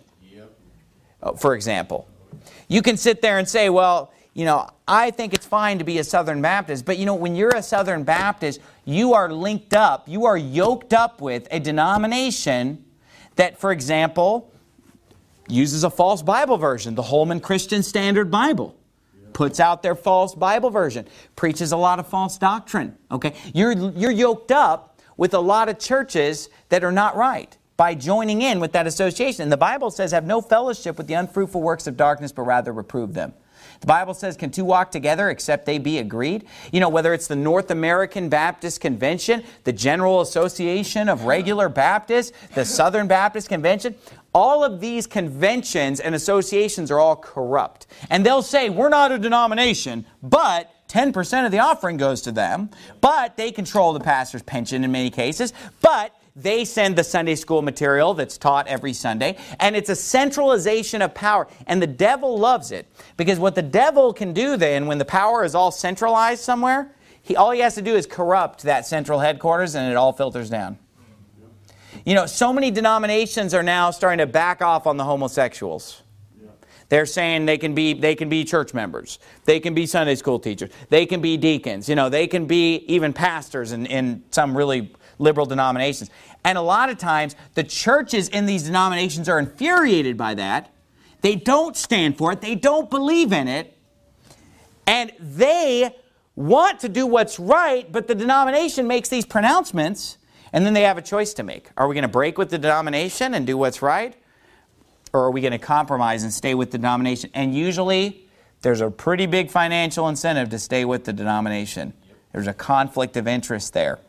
yep. for example, you can sit there and say, well, you know, I think it's fine to be a Southern Baptist, but you know, when you're a Southern Baptist, you are linked up, you are yoked up with a denomination that, for example, uses a false Bible version, the Holman Christian Standard Bible. Puts out their false Bible version. Preaches a lot of false doctrine. Okay, You're, you're yoked up with a lot of churches that are not right by joining in with that association. And the Bible says, have no fellowship with the unfruitful works of darkness, but rather reprove them. The Bible says, can two walk together except they be agreed? You know, whether it's the North American Baptist Convention, the General Association of Regular Baptists, the Southern Baptist Convention, all of these conventions and associations are all corrupt. And they'll say, we're not a denomination, but ten percent of the offering goes to them. But they control the pastor's pension in many cases. But they send the Sunday school material that's taught every Sunday. And it's a centralization of power. And the devil loves it. Because what the devil can do then, when the power is all centralized somewhere, he, all he has to do is corrupt that central headquarters and it all filters down. You know, so many denominations are now starting to back off on the homosexuals. They're saying they can be they can be church members. They can be Sunday school teachers. They can be deacons. You know, they can be even pastors in, in some really liberal denominations. And a lot of times, the churches in these denominations are infuriated by that. They don't stand for it. They don't believe in it. And they want to do what's right, but the denomination makes these pronouncements, and then they have a choice to make. Are we going to break with the denomination and do what's right? Or are we going to compromise and stay with the denomination? And usually, there's a pretty big financial incentive to stay with the denomination. There's a conflict of interest there.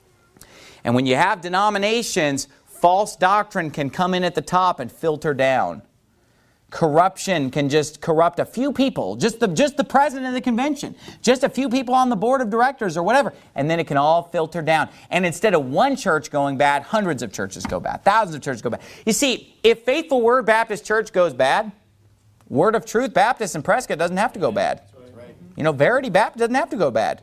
And when you have denominations, false doctrine can come in at the top and filter down. Corruption can just corrupt a few people, just the, just the president of the convention, just a few people on the board of directors or whatever, and then it can all filter down. And instead of one church going bad, hundreds of churches go bad, thousands of churches go bad. You see, if Faithful Word Baptist Church goes bad, Word of Truth Baptist in Prescott doesn't have to go bad. You know, Verity Baptist doesn't have to go bad.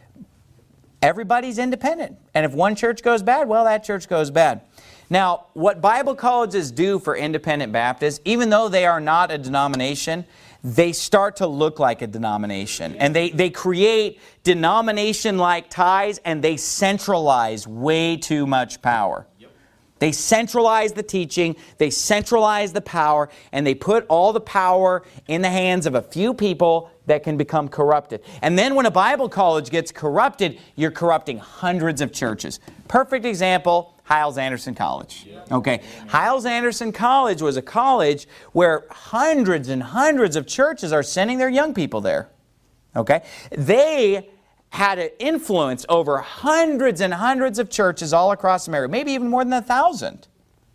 Everybody's independent. And if one church goes bad, well, that church goes bad. Now, what Bible colleges do for independent Baptists, even though they are not a denomination, they start to look like a denomination. And they, they create denomination-like ties, and they centralize way too much power. They centralize the teaching, they centralize the power, and they put all the power in the hands of a few people that can become corrupted. And then when a Bible college gets corrupted, you're corrupting hundreds of churches. Perfect example, Hyles-Anderson College. Okay, Hyles-Anderson College was a college where hundreds and hundreds of churches are sending their young people there. Okay, they had an influence over hundreds and hundreds of churches all across America, maybe even more than a thousand.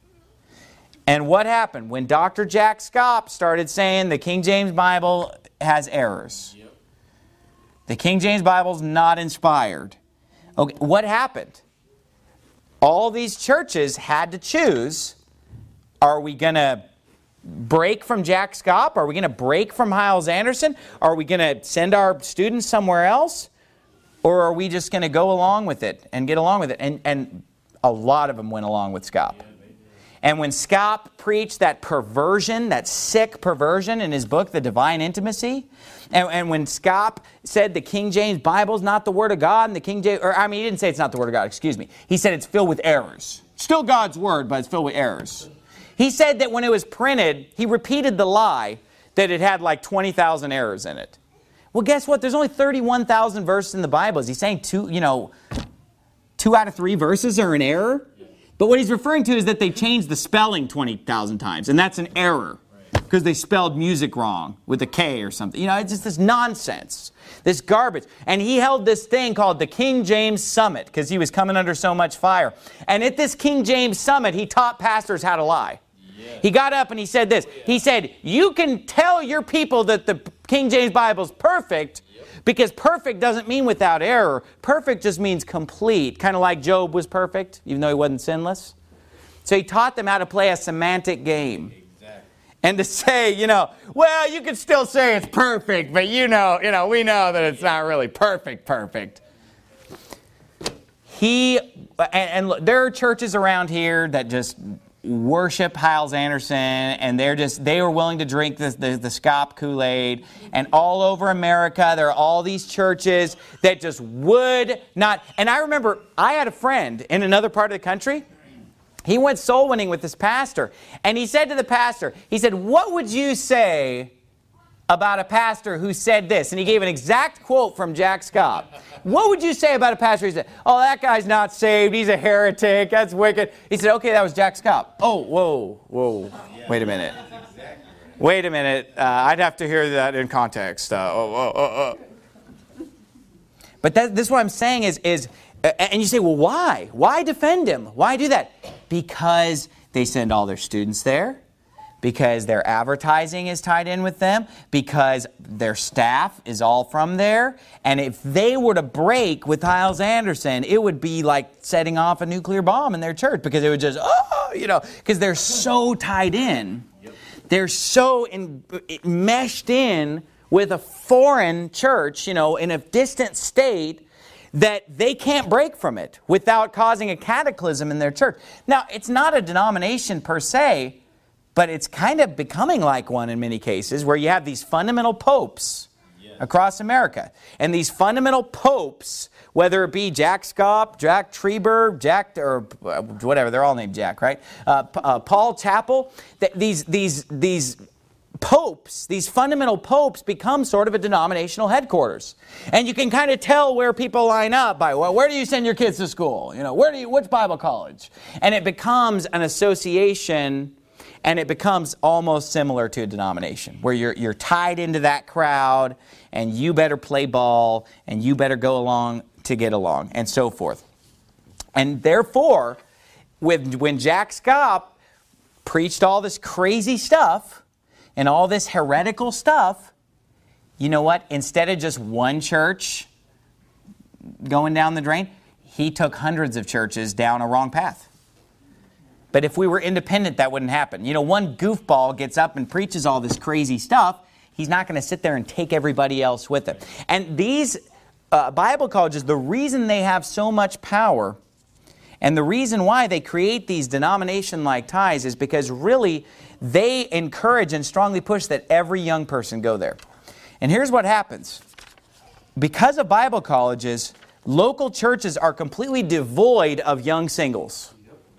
And what happened? When Doctor Jack Scopp started saying the King James Bible has errors, yep. the King James Bible is not inspired. Okay, what happened? All these churches had to choose, are we going to break from Jack Scopp? Are we going to break from Hyles-Anderson? Are we going to send our students somewhere else? Or are we just going to go along with it and get along with it? And, and a lot of them went along with Scopp. And when Scopp preached that perversion, that sick perversion in his book, The Divine Intimacy, and, and when Scopp said the King James Bible is not the Word of God, and the King James, or I mean, he didn't say it's not the Word of God, excuse me. He said it's filled with errors. Still God's Word, but it's filled with errors. He said that when it was printed, he repeated the lie that it had like twenty thousand errors in it. Well, guess what? There's only thirty-one thousand verses in the Bible. Is he saying two, you know, two out of three verses are in error? But what he's referring to is that they changed the spelling twenty thousand times, and that's an error because they spelled music wrong with a K or something. You know, it's just this nonsense, this garbage. And he held this thing called the King James Summit because he was coming under so much fire. And at this King James Summit, he taught pastors how to lie. He got up and he said this. He said, you can tell your people that the King James Bible is perfect because perfect doesn't mean without error. Perfect just means complete, kind of like Job was perfect, even though he wasn't sinless. So he taught them how to play a semantic game. Exactly. And to say, you know, well, you could still say it's perfect, but you know, you know, we know that it's not really perfect, perfect. He, and, and look, there are churches around here that just worship Hyles Anderson, and they're just, they were willing to drink the, the, the Scop Kool-Aid. And all over America, there are all these churches that just would not. And I remember I had a friend in another part of the country. He went soul winning with this pastor. And he said to the pastor, he said, what would you say about a pastor who said this? And he gave an exact quote from Jack Scott. What would you say about a pastor who said, oh, that guy's not saved, he's a heretic, that's wicked? He said, okay, that was Jack Scott. Oh, whoa, whoa, wait a minute. Wait a minute, uh, I'd have to hear that in context. Uh, oh, oh, oh, oh. But that, this is what I'm saying is, is uh, and you say, well, why? Why defend him? Why do that? Because they send all their students there. Because their advertising is tied in with them, because their staff is all from there. And if they were to break with Hyles Anderson, it would be like setting off a nuclear bomb in their church, because it would just, oh, you know, because they're so tied in. Yep. They're so in, meshed in with a foreign church, you know, in a distant state, that they can't break from it without causing a cataclysm in their church. Now, it's not a denomination per se, but it's kind of becoming like one in many cases, where you have these fundamental popes across America. And these fundamental popes, whether it be Jack Scott, Jack Trieber, Jack, or whatever, they're all named Jack, right? Uh, uh, Paul Chappell, th- these, these, these popes, these fundamental popes become sort of a denominational headquarters. And you can kind of tell where people line up by, well, where do you send your kids to school? You know, where do you, which Bible college? And it becomes an association. And it becomes almost similar to a denomination, where you're, you're tied into that crowd, and you better play ball, and you better go along to get along, and so forth. And therefore, with, when Jack Scott preached all this crazy stuff, and all this heretical stuff, you know what? Instead of just one church going down the drain, he took hundreds of churches down a wrong path. But if we were independent, that wouldn't happen. You know, one goofball gets up and preaches all this crazy stuff. He's not going to sit there and take everybody else with him. And these uh, Bible colleges, the reason they have so much power and the reason why they create these denomination-like ties is because really they encourage and strongly push that every young person go there. And here's what happens. Because of Bible colleges, local churches are completely devoid of young singles.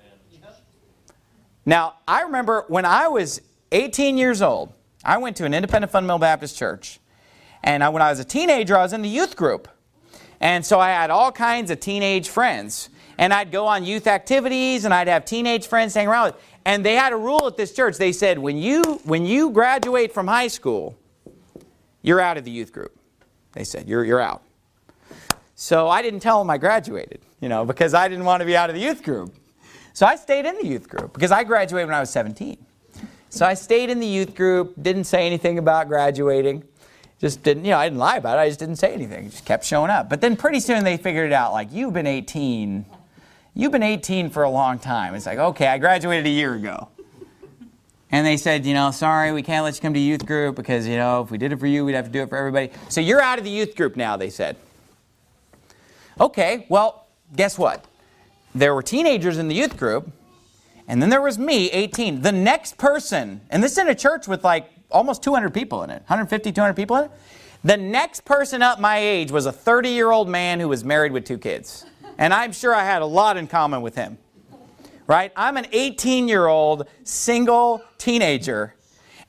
Now, I remember when I was eighteen years old, I went to an independent fundamental Baptist church. And I, when I was a teenager, I was in the youth group. And so I had all kinds of teenage friends. And I'd go on youth activities, and I'd have teenage friends hang around with. And they had a rule at this church. They said, when you, when you graduate from high school, you're out of the youth group. They said, you're, you're out. So I didn't tell them I graduated, you know, because I didn't want to be out of the youth group. So I stayed in the youth group because I graduated when I was seventeen. So I stayed in the youth group, didn't say anything about graduating. Just didn't, you know, I didn't lie about it. I just didn't say anything. Just kept showing up. But then pretty soon they figured it out, like, you've been eighteen. You've been eighteen for a long time. It's like, okay, I graduated a year ago. And they said, you know, sorry, we can't let you come to youth group because, you know, if we did it for you, we'd have to do it for everybody. So you're out of the youth group now, they said. Okay, well, guess what? There were teenagers in the youth group, and then there was me, eighteen. The next person, and this is in a church with like almost two hundred people in it, one hundred fifty, two hundred people in it. The next person up my age was a thirty-year-old man who was married with two kids. And I'm sure I had a lot in common with him. Right? I'm an eighteen-year-old single teenager.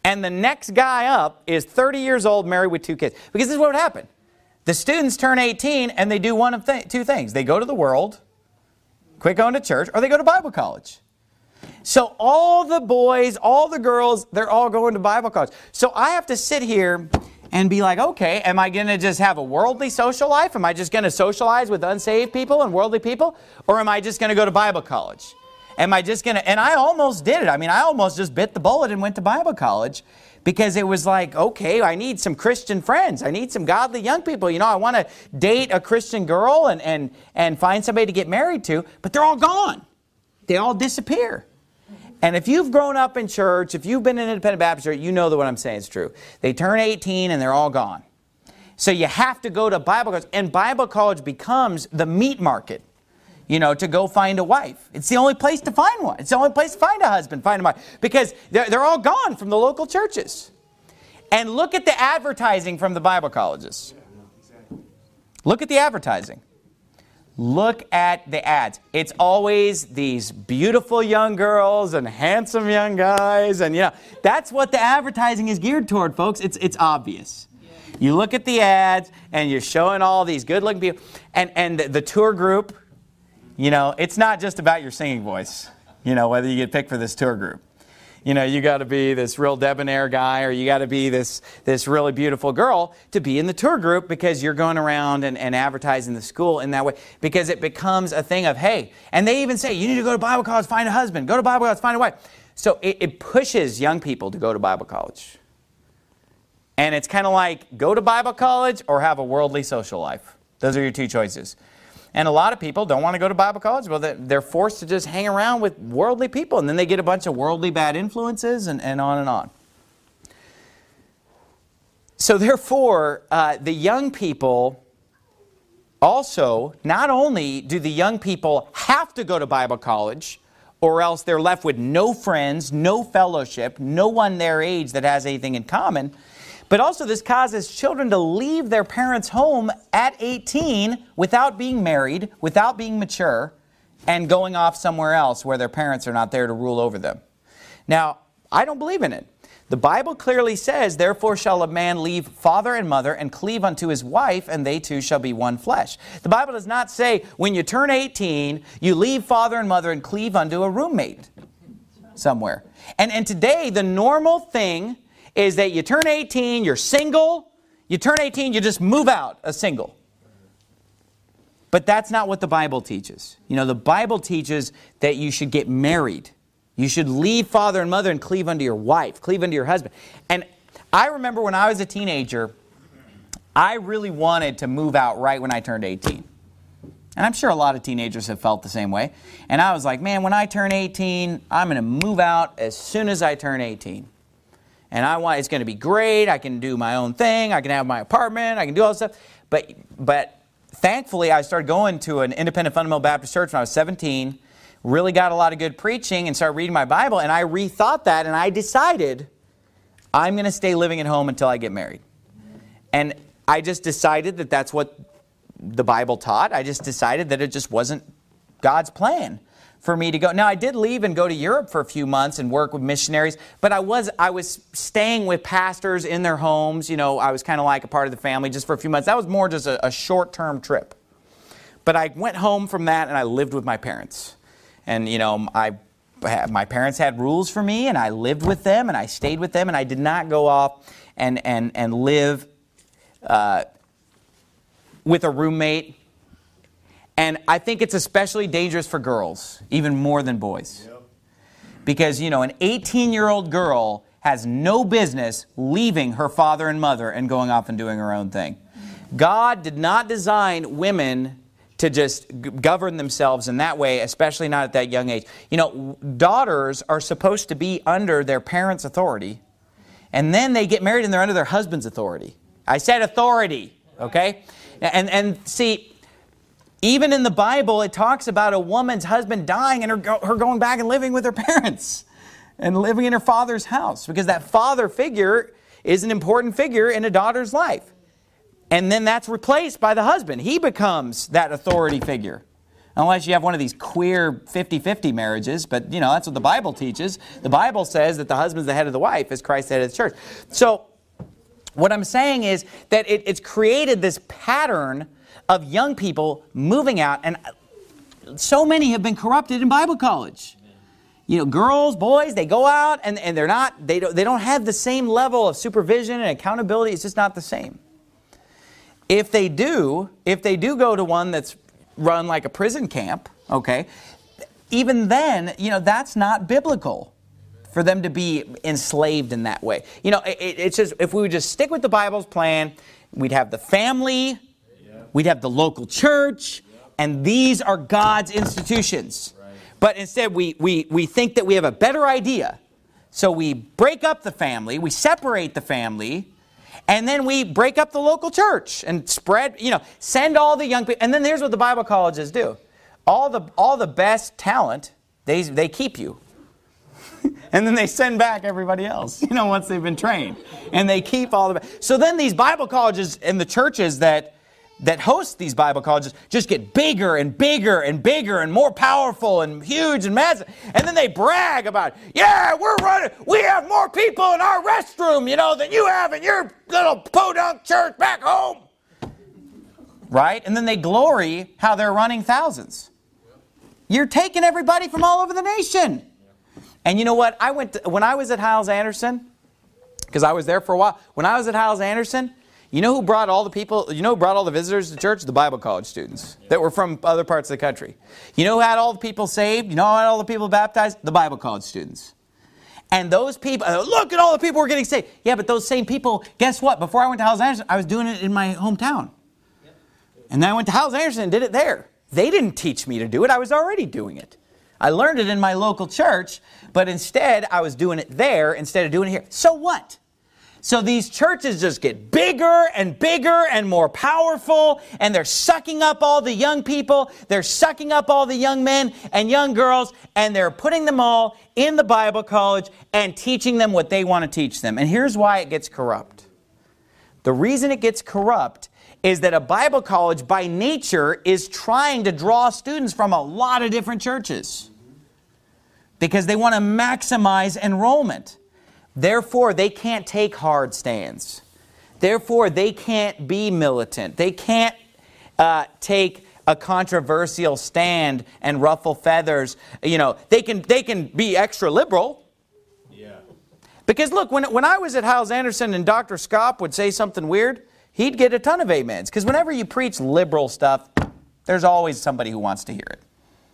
And the next guy up is thirty years old, married with two kids. Because this is what would happen. The students turn eighteen and they do one of th- two things. They go to the world, quit going to church, or they go to Bible college. So all the boys, all the girls, they're all going to Bible college. So I have to sit here and be like, okay, am I going to just have a worldly social life? Am I just going to socialize with unsaved people and worldly people? Or am I just going to go to Bible college? Am I just going to, and I almost did it. I mean, I almost just bit the bullet and went to Bible college because it was like, okay, I need some Christian friends. I need some godly young people. You know, I want to date a Christian girl and, and, and find somebody to get married to, but they're all gone. They all disappear. And if you've grown up in church, if you've been in an independent Baptist church, you know that what I'm saying is true. They turn eighteen and they're all gone. So you have to go to Bible college. And Bible college becomes the meat market, you know, to go find a wife. It's the only place to find one. It's the only place to find a husband, find a wife. Because they're, they're all gone from the local churches. And look at the advertising from the Bible colleges. Look at the advertising. Look at the ads. It's always these beautiful young girls and handsome young guys. And, you know, that's what the advertising is geared toward, folks. It's, it's obvious. You look at the ads and you're showing all these good-looking people. And, and the, the tour group, you know, it's not just about your singing voice, you know, whether you get picked for this tour group. You know, you got to be this real debonair guy or you got to be this, this really beautiful girl to be in the tour group because you're going around and, and advertising the school in that way because it becomes a thing of, hey, and they even say, you need to go to Bible college, find a husband. Go to Bible college, find a wife. So it, it pushes young people to go to Bible college. And it's kind of like, go to Bible college or have a worldly social life. Those are your two choices. And a lot of people don't want to go to Bible college. Well, they're forced to just hang around with worldly people. And then they get a bunch of worldly bad influences and, and on and on. So therefore, uh, the young people also, not only do the young people have to go to Bible college, or else they're left with no friends, no fellowship, no one their age that has anything in common, but also this causes children to leave their parents' home at eighteen without being married, without being mature, and going off somewhere else where their parents are not there to rule over them. Now, I don't believe in it. The Bible clearly says, therefore shall a man leave father and mother and cleave unto his wife, and they two shall be one flesh. The Bible does not say when you turn eighteen, you leave father and mother and cleave unto a roommate somewhere. And, and today, the normal thing is that you turn eighteen, you're single, you turn eighteen, you just move out a single. But that's not what the Bible teaches. You know, the Bible teaches that you should get married. You should leave father and mother and cleave unto your wife, cleave unto your husband. And I remember when I was a teenager, I really wanted to move out right when I turned eighteen. And I'm sure a lot of teenagers have felt the same way. And I was like, man, when I turn eighteen, I'm going to move out as soon as I turn eighteen. And I want, it's going to be great. I can do my own thing. I can have my apartment. I can do all this stuff. But, but thankfully, I started going to an independent fundamental Baptist church when I was seventeen. Really got a lot of good preaching and started reading my Bible. And I rethought that and I decided I'm going to stay living at home until I get married. And I just decided that that's what the Bible taught. I just decided that it just wasn't God's plan for me to go. Now, I did leave and go to Europe for a few months and work with missionaries, but I was I was staying with pastors in their homes. You know, I was kind of like a part of the family just for a few months. That was more just a, a short-term trip. But I went home from that and I lived with my parents. And, you know, I my parents had rules for me and I lived with them and I stayed with them and I did not go off and, and, and live uh, with a roommate. And I think it's especially dangerous for girls, even more than boys. Yep. Because, you know, an eighteen-year-old girl has no business leaving her father and mother and going off and doing her own thing. God did not design women to just g- govern themselves in that way, especially not at that young age. You know, daughters are supposed to be under their parents' authority, and then they get married and they're under their husband's authority. I said authority, okay? And, and see... Even in the Bible, it talks about a woman's husband dying and her, go, her going back and living with her parents and living in her father's house, because that father figure is an important figure in a daughter's life. And then that's replaced by the husband. He becomes that authority figure. Unless you have one of these queer fifty-fifty marriages, but you know, that's what the Bible teaches. The Bible says that the husband's the head of the wife as Christ the head of the church. So what I'm saying is that it, it's created this pattern of young people moving out, and so many have been corrupted in Bible college. You know, girls, boys, they go out and, and they're not, they don't, they don't have the same level of supervision and accountability. It's just not the same. If they do, if they do go to one that's run like a prison camp, okay, even then, you know, that's not biblical for them to be enslaved in that way. You know, it, it's just, if we would just stick with the Bible's plan, we'd have the family, we'd have the local church, and these are God's institutions. But instead, we, we, we think that we have a better idea. So we break up the family, we separate the family, and then we break up the local church and spread, you know, send all the young people. And then here's what the Bible colleges do. All the, all the best talent, they, they keep you. And then they send back everybody else, you know, once they've been trained. And they keep all the best. So then these Bible colleges and the churches that that host these Bible colleges just get bigger and bigger and bigger and more powerful and huge and massive. And then they brag about, yeah, we're running, we have more people in our restroom, you know, than you have in your little podunk church back home. Right? And then they glory how they're running thousands. You're taking everybody from all over the nation. And you know what? I went to, when I was at Hyles-Anderson, because I was there for a while, when I was at Hyles-Anderson, you know who brought all the people, you know who brought all the visitors to church? The Bible college students that were from other parts of the country. You know who had all the people saved? You know who had all the people baptized? The Bible college students. And those people, look at all the people who are getting saved. Yeah, but those same people, guess what? Before I went to Hyles-Anderson, I was doing it in my hometown. And then I went to Hyles-Anderson and did it there. They didn't teach me to do it. I was already doing it. I learned it in my local church, but instead I was doing it there instead of doing it here. So what? So these churches just get bigger and bigger and more powerful, and they're sucking up all the young people, they're sucking up all the young men and young girls, and they're putting them all in the Bible college and teaching them what they want to teach them. And here's why it gets corrupt. The reason it gets corrupt is that a Bible college by nature is trying to draw students from a lot of different churches because they want to maximize enrollment. Therefore, they can't take hard stands. Therefore, they can't be militant. They can't uh, take a controversial stand and ruffle feathers. You know, they can they can be extra liberal. Yeah. Because look, when when I was at Hyles-Anderson and Doctor Scopp would say something weird, he'd get a ton of amens. Because whenever you preach liberal stuff, there's always somebody who wants to hear it.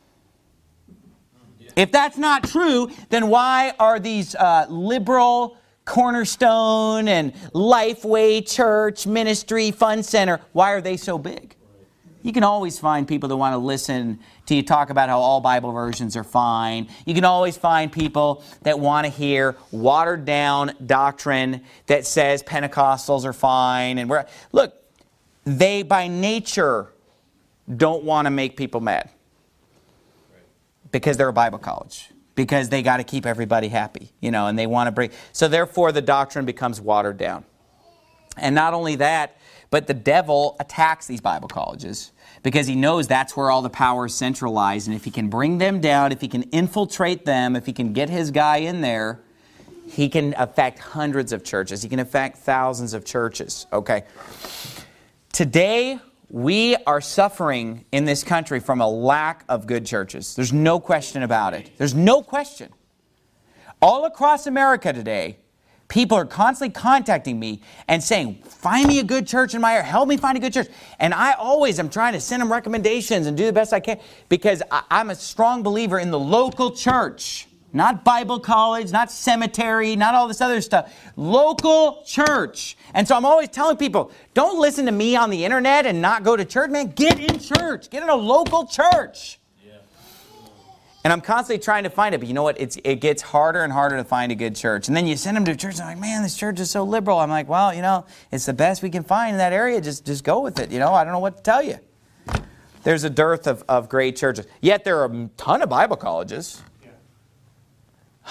If that's not true, then why are these uh, liberal Cornerstone and Lifeway Church Ministry Fun Center, why are they so big? You can always find people that want to listen to you talk about how all Bible versions are fine. You can always find people that want to hear watered down doctrine that says Pentecostals are fine. And we're, look, they by nature don't want to make people mad. Because they're a Bible college. Because they got to keep everybody happy, you know, and they want to bring. So therefore the doctrine becomes watered down. And not only that, but the devil attacks these Bible colleges because he knows that's where all the power is centralized. And if he can bring them down, if he can infiltrate them, if he can get his guy in there, he can affect hundreds of churches. He can affect thousands of churches. Okay. Today, we are suffering in this country from a lack of good churches. There's no question about it. There's no question. All across America today, people are constantly contacting me and saying, find me a good church in my area. Help me find a good church. And I always am trying to send them recommendations and do the best I can because I'm a strong believer in the local church. Not Bible college, not cemetery, not all this other stuff. Local church. And so I'm always telling people, don't listen to me on the internet and not go to church. Man, get in church. Get in a local church. Yeah. And I'm constantly trying to find it. But you know what? It's, it gets harder and harder to find a good church. And then you send them to church and they're like, man, this church is so liberal. I'm like, well, you know, it's the best we can find in that area. Just, just go with it. You know, I don't know what to tell you. There's a dearth of, of great churches. Yet there are a ton of Bible colleges.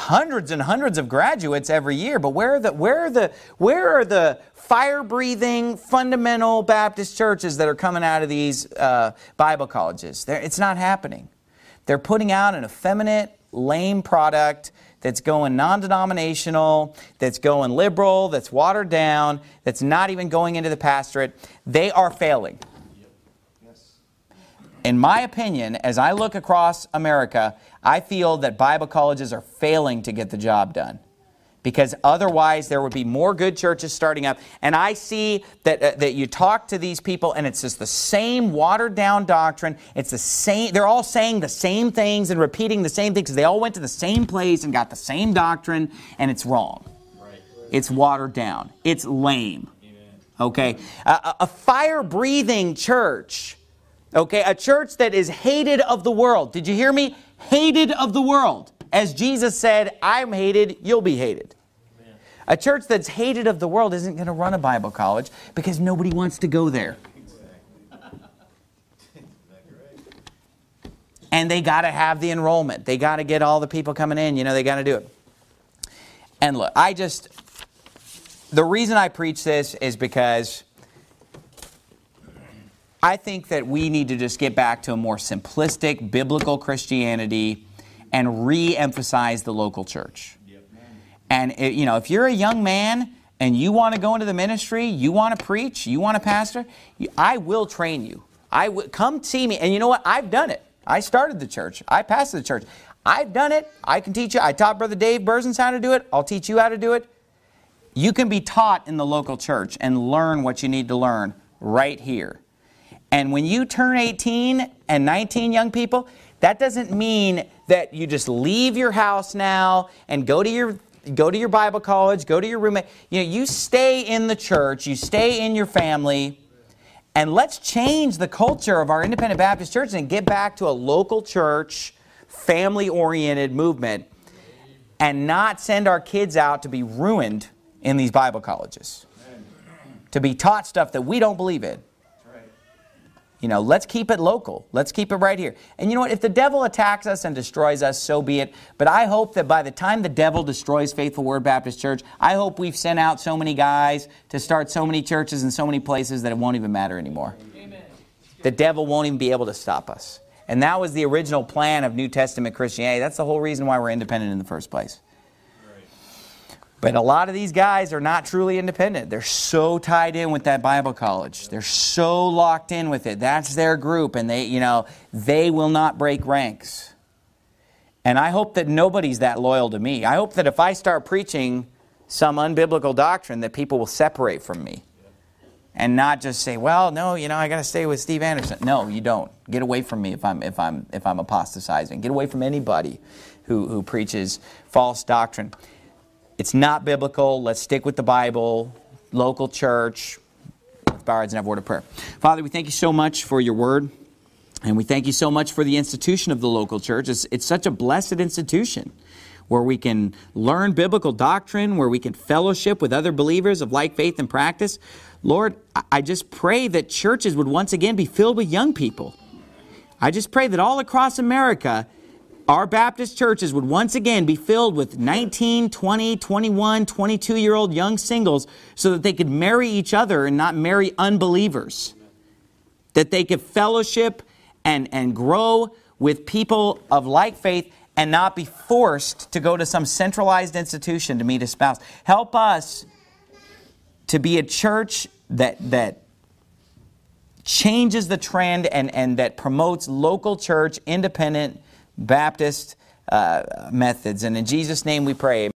hundreds and hundreds of graduates every year, but where are the where are the where are the fire-breathing fundamental Baptist churches that are coming out of these uh, Bible colleges? They're, it's not happening. They're putting out an effeminate, lame product that's going non-denominational, that's going liberal, that's watered down, that's not even going into the pastorate. They are failing. In my opinion, as I look across America, I feel that Bible colleges are failing to get the job done. Because otherwise there would be more good churches starting up. And I see that, uh, that you talk to these people and it's just the same watered down doctrine. It's the same. They're all saying the same things and repeating the same things because they all went to the same place and got the same doctrine, and it's wrong. Right. It's watered down. It's lame. Okay? Uh, a fire-breathing church. Okay, a church that is hated of the world. Did you hear me? Hated of the world. As Jesus said, I'm hated, you'll be hated. Amen. A church that's hated of the world isn't going to run a Bible college because nobody wants to go there. And they got to have the enrollment. They got to get all the people coming in. You know, they got to do it. And look, I just, the reason I preach this is because I think that we need to just get back to a more simplistic, biblical Christianity and re-emphasize the local church. Yep. And, it, you know, if you're a young man and you want to go into the ministry, you want to preach, you want to pastor, you, I will train you. I w- Come see me. And you know what? I've done it. I started the church. I pastored the church. I've done it. I can teach you. I taught Brother Dave Burzens how to do it. I'll teach you how to do it. You can be taught in the local church and learn what you need to learn right here. And when you turn eighteen and nineteen, young people, that doesn't mean that you just leave your house now and go to your go to your Bible college, go to your roommate. You know, you stay in the church, you stay in your family, and let's change the culture of our independent Baptist church and get back to a local church, family-oriented movement, and not send our kids out to be ruined in these Bible colleges, to be taught stuff that we don't believe in. You know, let's keep it local. Let's keep it right here. And you know what? If the devil attacks us and destroys us, so be it. But I hope that by the time the devil destroys Faithful Word Baptist Church, I hope we've sent out so many guys to start so many churches in so many places that it won't even matter anymore. Amen. The devil won't even be able to stop us. And that was the original plan of New Testament Christianity. That's the whole reason why we're independent in the first place. But a lot of these guys are not truly independent. They're so tied in with that Bible college. They're so locked in with it. That's their group, and they, you know, they will not break ranks. And I hope that nobody's that loyal to me. I hope that if I start preaching some unbiblical doctrine, that people will separate from me. And not just say, well, no, you know, I got to stay with Steve Anderson. No, you don't. Get away from me if I'm if I'm if I'm apostatizing. Get away from anybody who who preaches false doctrine. It's not biblical. Let's stick with the Bible, local church. Let's bow our heads and have a word of prayer. Father, we thank you so much for your word. And we thank you so much for the institution of the local church. It's, it's such a blessed institution where we can learn biblical doctrine, where we can fellowship with other believers of like faith and practice. Lord, I just pray that churches would once again be filled with young people. I just pray that all across America, our Baptist churches would once again be filled with nineteen, twenty, twenty-one, twenty-two-year-old young singles so that they could marry each other and not marry unbelievers. That they could fellowship and, and grow with people of like faith and not be forced to go to some centralized institution to meet a spouse. Help us to be a church that, that changes the trend and, and that promotes local church, independent Baptist uh, methods. And in Jesus' name we pray.